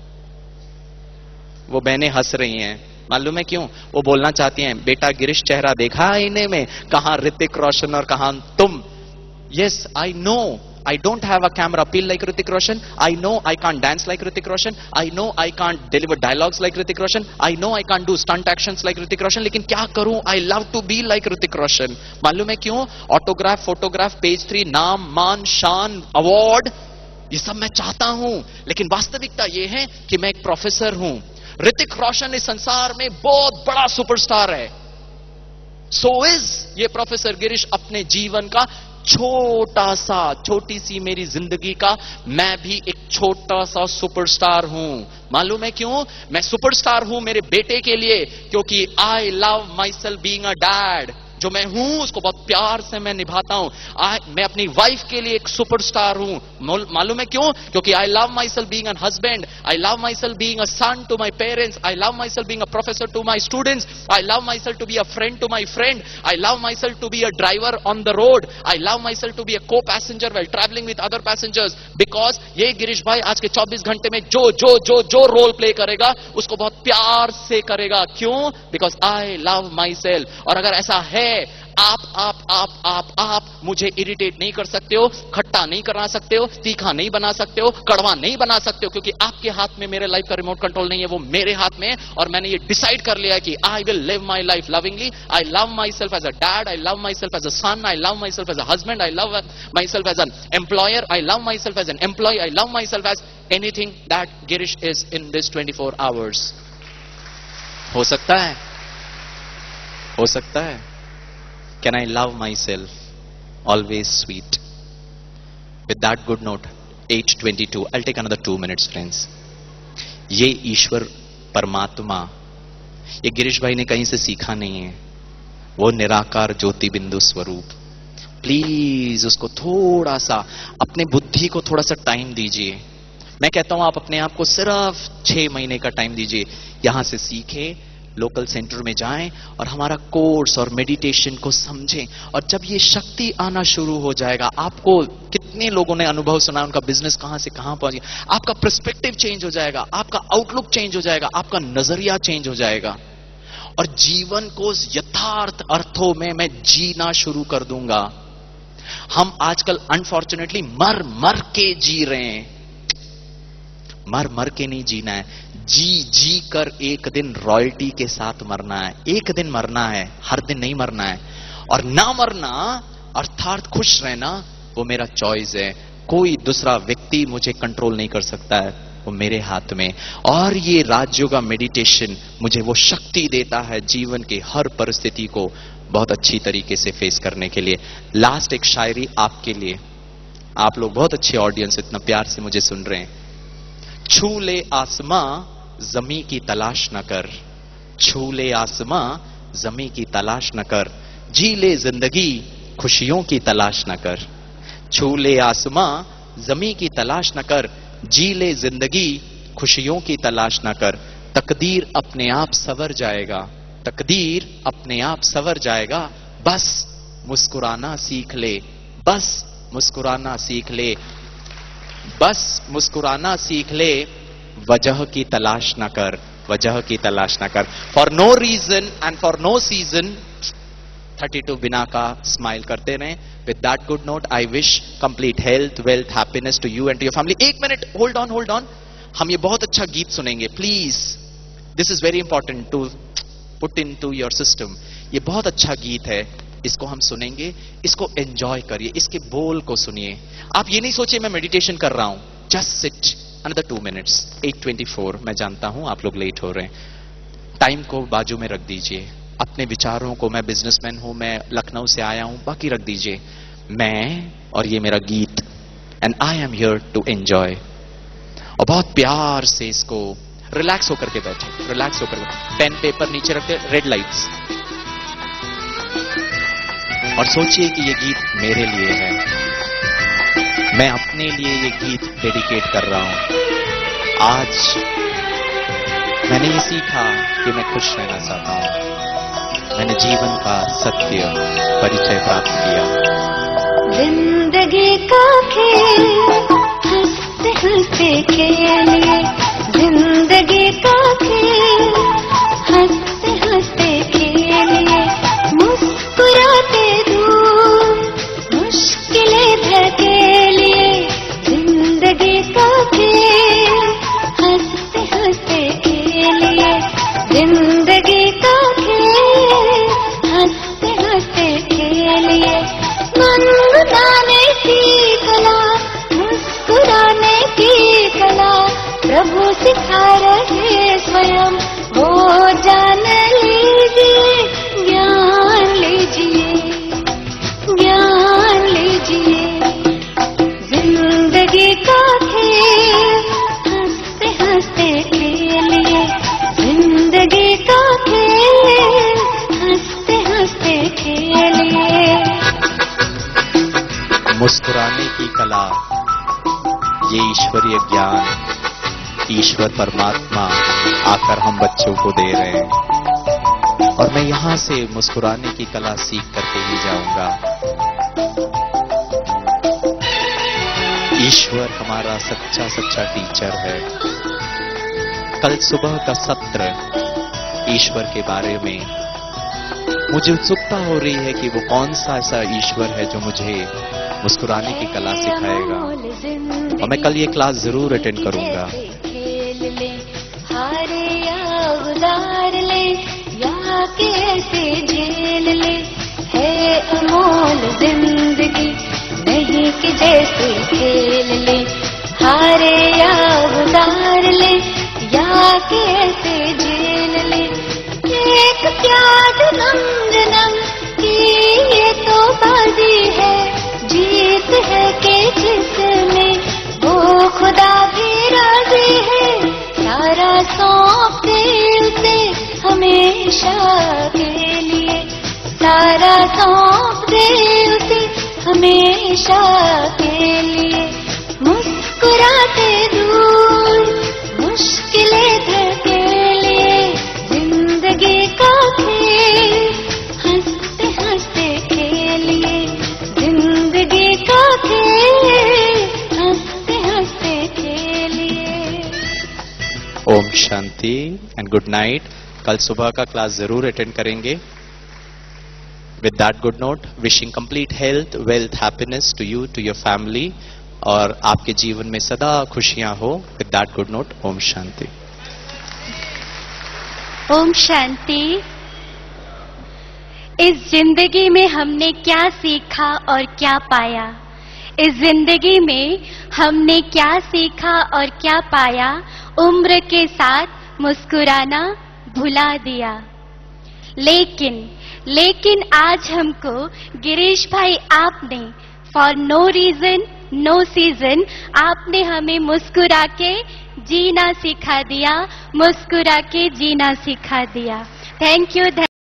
वो बहनें हंस रही हैं, मालूम है क्यों? वो बोलना चाहती हैं, बेटा गिरीश चेहरा देखा आईने में, कहां ऋतिक रोशन और कहां तुम। Yes I know I don't have a camera appeal like Hrithik Roshan. I know I can't dance like Hrithik Roshan. I know I can't deliver dialogues like Hrithik Roshan. I know I can't do stunt actions like Hrithik Roshan. लेकिन क्या करूं? I love to be like Hrithik Roshan. मालूम है क्यों? ऑटोग्राफ, फोटोग्राफ, पेज थ्री, नाम, मान, शान, अवार्ड, ये सब मैं चाहता हूं। लेकिन वास्तविकता ये है कि मैं एक प्रोफेसर हूं। ऋतिक रोशन इस संसार में बहुत बड़ा सुपरस्टार है। सो इज ये प्रोफेसर गिरीश अपने जीवन का छोटा सा, छोटी सी मेरी जिंदगी का मैं भी एक छोटा सा सुपरस्टार हूं। मालूम है क्यों? मैं सुपरस्टार हूं मेरे बेटे के लिए, क्योंकि I love myself being a dad. जो मैं हूं उसको बहुत प्यार से मैं निभाता हूं। आ, मैं अपनी वाइफ के लिए एक सुपरस्टार हूं। मालूम है क्यों? क्योंकि I love myself being an husband, I love myself being a son to my parents, I love myself being a professor to my students, I love myself to be a friend to my friend, I love myself to be a driver on the road, I love myself to be a co-passenger while travelling with other passengers. Because ये गिरीश भाई आज के चौबीस घंटे में जो जो जो जो रोल प्ले करेगा उसको बहुत प्यार से करेगा। क्यों? Because I love myself. और अगर ऐसा है, आप आप आप आप आप मुझे इरिटेट नहीं कर सकते हो, खट्टा नहीं करा सकते हो, तीखा नहीं बना सकते हो, कड़वा नहीं बना सकते हो, क्योंकि आपके हाथ में मेरे लाइफ का रिमोट कंट्रोल नहीं है, वो मेरे हाथ में है। और मैंने ये डिसाइड कर लिया कि I will live my life lovingly. I love myself as a dad, I love myself as a son, I love myself as a husband, I love myself as an employer, I love myself as an employee, I love myself as anything that Girish is in this twenty four hours. हो सकता है, हो सकता है। Can I love myself? Always sweet. With that good note, eight twenty-two. I'll take another two minutes, friends. ये ईश्वर परमात्मा, ये गिरीश भाई ने कहीं से सीखा नहीं है। वो निराकार ज्योति बिंदु स्वरूप। प्लीज उसको थोड़ा सा, अपने बुद्धि को थोड़ा सा टाइम दीजिए। मैं कहता हूं आप अपने आप को सिर्फ छह महीने का टाइम दीजिए। यहां से सीखे, लोकल सेंटर में जाएं और हमारा कोर्स और मेडिटेशन को समझें। और जब ये शक्ति आना शुरू हो जाएगा, आपको कितने लोगों ने अनुभव सुना, उनका बिजनेस कहां से कहां पहुंच गया, आपका पर्सपेक्टिव चेंज हो जाएगा, आपका आउटलुक चेंज हो जाएगा, आपका नजरिया चेंज हो जाएगा। और जीवन को यथार्थ अर्थों में मैं जीना शुरू कर दूंगा। हम आजकल अनफॉर्चुनेटली मर मर के जी रहे हैं। मर मर के नहीं जीना है, जी जी कर एक दिन रॉयल्टी के साथ मरना है। एक दिन मरना है, हर दिन नहीं मरना है। और ना मरना अर्थात खुश रहना, वो मेरा चॉइस है। कोई दूसरा व्यक्ति मुझे कंट्रोल नहीं कर सकता है, वो मेरे हाथ में। और ये राजयोगा मेडिटेशन मुझे वो शक्ति देता है जीवन के हर परिस्थिति को बहुत अच्छी तरीके से फेस करने के लिए। लास्ट एक शायरी आपके लिए। आप लोग बहुत अच्छे ऑडियंस, इतना प्यार से मुझे सुन रहे हैं। छू ले आसमां जमी की तलाश न कर, छू ले आसमां जमी की तलाश न कर, जी ले जिंदगी खुशियों की तलाश न कर। छू ले आसमां जमी की तलाश न कर, जी ले जिंदगी खुशियों की तलाश न कर। तकदीर अपने आप संवर जाएगा, तकदीर अपने आप संवर जाएगा। बस मुस्कुराना सीख ले, बस मुस्कुराना सीख ले, बस मुस्कुराना सीख ले। वजह की तलाश ना कर, वजह की तलाश ना कर। For no reason and for no season thirty two बिना का स्माइल करते रहें। With that good note I wish complete health, wealth, happiness to you and to your family. एक minute hold on, hold on. हम ये बहुत अच्छा गीत सुनेंगे, please. This is very important to put into your system. ये बहुत अच्छा गीत है, इसको हम सुनेंगे, इसको एंजॉय करिए, इसके बोल को सुनिए। आप ये नहीं सोचिए मैं मेडिटेशन कर रहा हूं, just sit another two minutes. At twenty four, मैं जानता हूं आप लोग लेट हो रहे हैं। टाइम को बाजू में रख दीजिए, अपने विचारों को, मैं बिजनेसमैन हूं, मैं लखनऊ से आया हूं, बाकी रख दीजिए। मैं और ये मेरा गीत, and I am here to enjoy. और बहुत प्यार से इसको रिलैक्स होकर के बैठे, रिलैक्स होकर के, पेन पेपर नीचे रखते, रेड लाइट्स, और सोचिए कि ये गीत मेरे लिए है। मैं अपने लिए ये गीत डेडिकेट कर रहा हूं। आज मैंने ये सीखा कि मैं खुश रहना चाहता हूं। मैंने जीवन का सत्य परिचय प्राप्त किया। जिंदगी का खेल हंसते हंसते खेलिए, जिंदगी का खेल हंसते हंसते खेलिए। मुस्कुराते दूर मुश्किलें धकेलिए, जिंदगी का खेल हंसते हंसते खेलिए, जिंदगी का खेल हंसते हंसते खेलिए। गुनगुनाने की कला, मुस्कुराने की कला, प्रभु सिखा रहे स्वयं, वो मुस्कुराने की कला, ये ईश्वरीय ज्ञान ईश्वर परमात्मा आकर हम बच्चों को दे रहे हैं, और मैं यहां से मुस्कुराने की कला सीख करके ही जाऊंगा। ईश्वर हमारा सच्चा सच्चा टीचर है। कल सुबह का सत्र ईश्वर के बारे में, मुझे उत्सुकता हो रही है कि वो कौन सा ऐसा ईश्वर है जो मुझे मुस्कुराने की कला सिखाएगा, और मैं कल ये क्लास जरूर अटेंड करूंगा। हारे या उतार ले या कैसे झेल ले, है अमोल जिंदगी नहीं कि जैसे खेल ले। हारे या उतार ले या कैसे झेल ले, एक प्यार नम जन्म की ये तो बाजी है, जीत है कि जिसमें वो खुदा भी राजी है। सारा सौंप दे उसे हमेशा के लिए, सारा सौंप दे उसे हमेशा के लिए। मुस्कुराते दूर मुश्किलें धकेलिए, जिंदगी का खेल हंसते हंसते खेलिए, जिंदगी का खेल हंसते हंसते खेलिए। ओम शांति एंड गुड नाइट। कल सुबह का क्लास जरूर अटेंड करेंगे। With that good note, wishing complete health, wealth, happiness to you, to your family, और आपके जीवन में सदा खुशियां हो। विद दैट गुड नोट, ओम शांति। ओम शांति। इस जिंदगी में हमने क्या सीखा और क्या पाया? इस जिंदगी में हमने क्या सीखा और क्या पाया? उम्र के साथ मुस्कुराना भुला दिया, लेकिन लेकिन आज हमको गिरीश भाई आपने for no reason no season आपने हमें मुस्कुरा के जीना सिखा दिया, मुस्कुरा के जीना सिखा दिया। Thank you.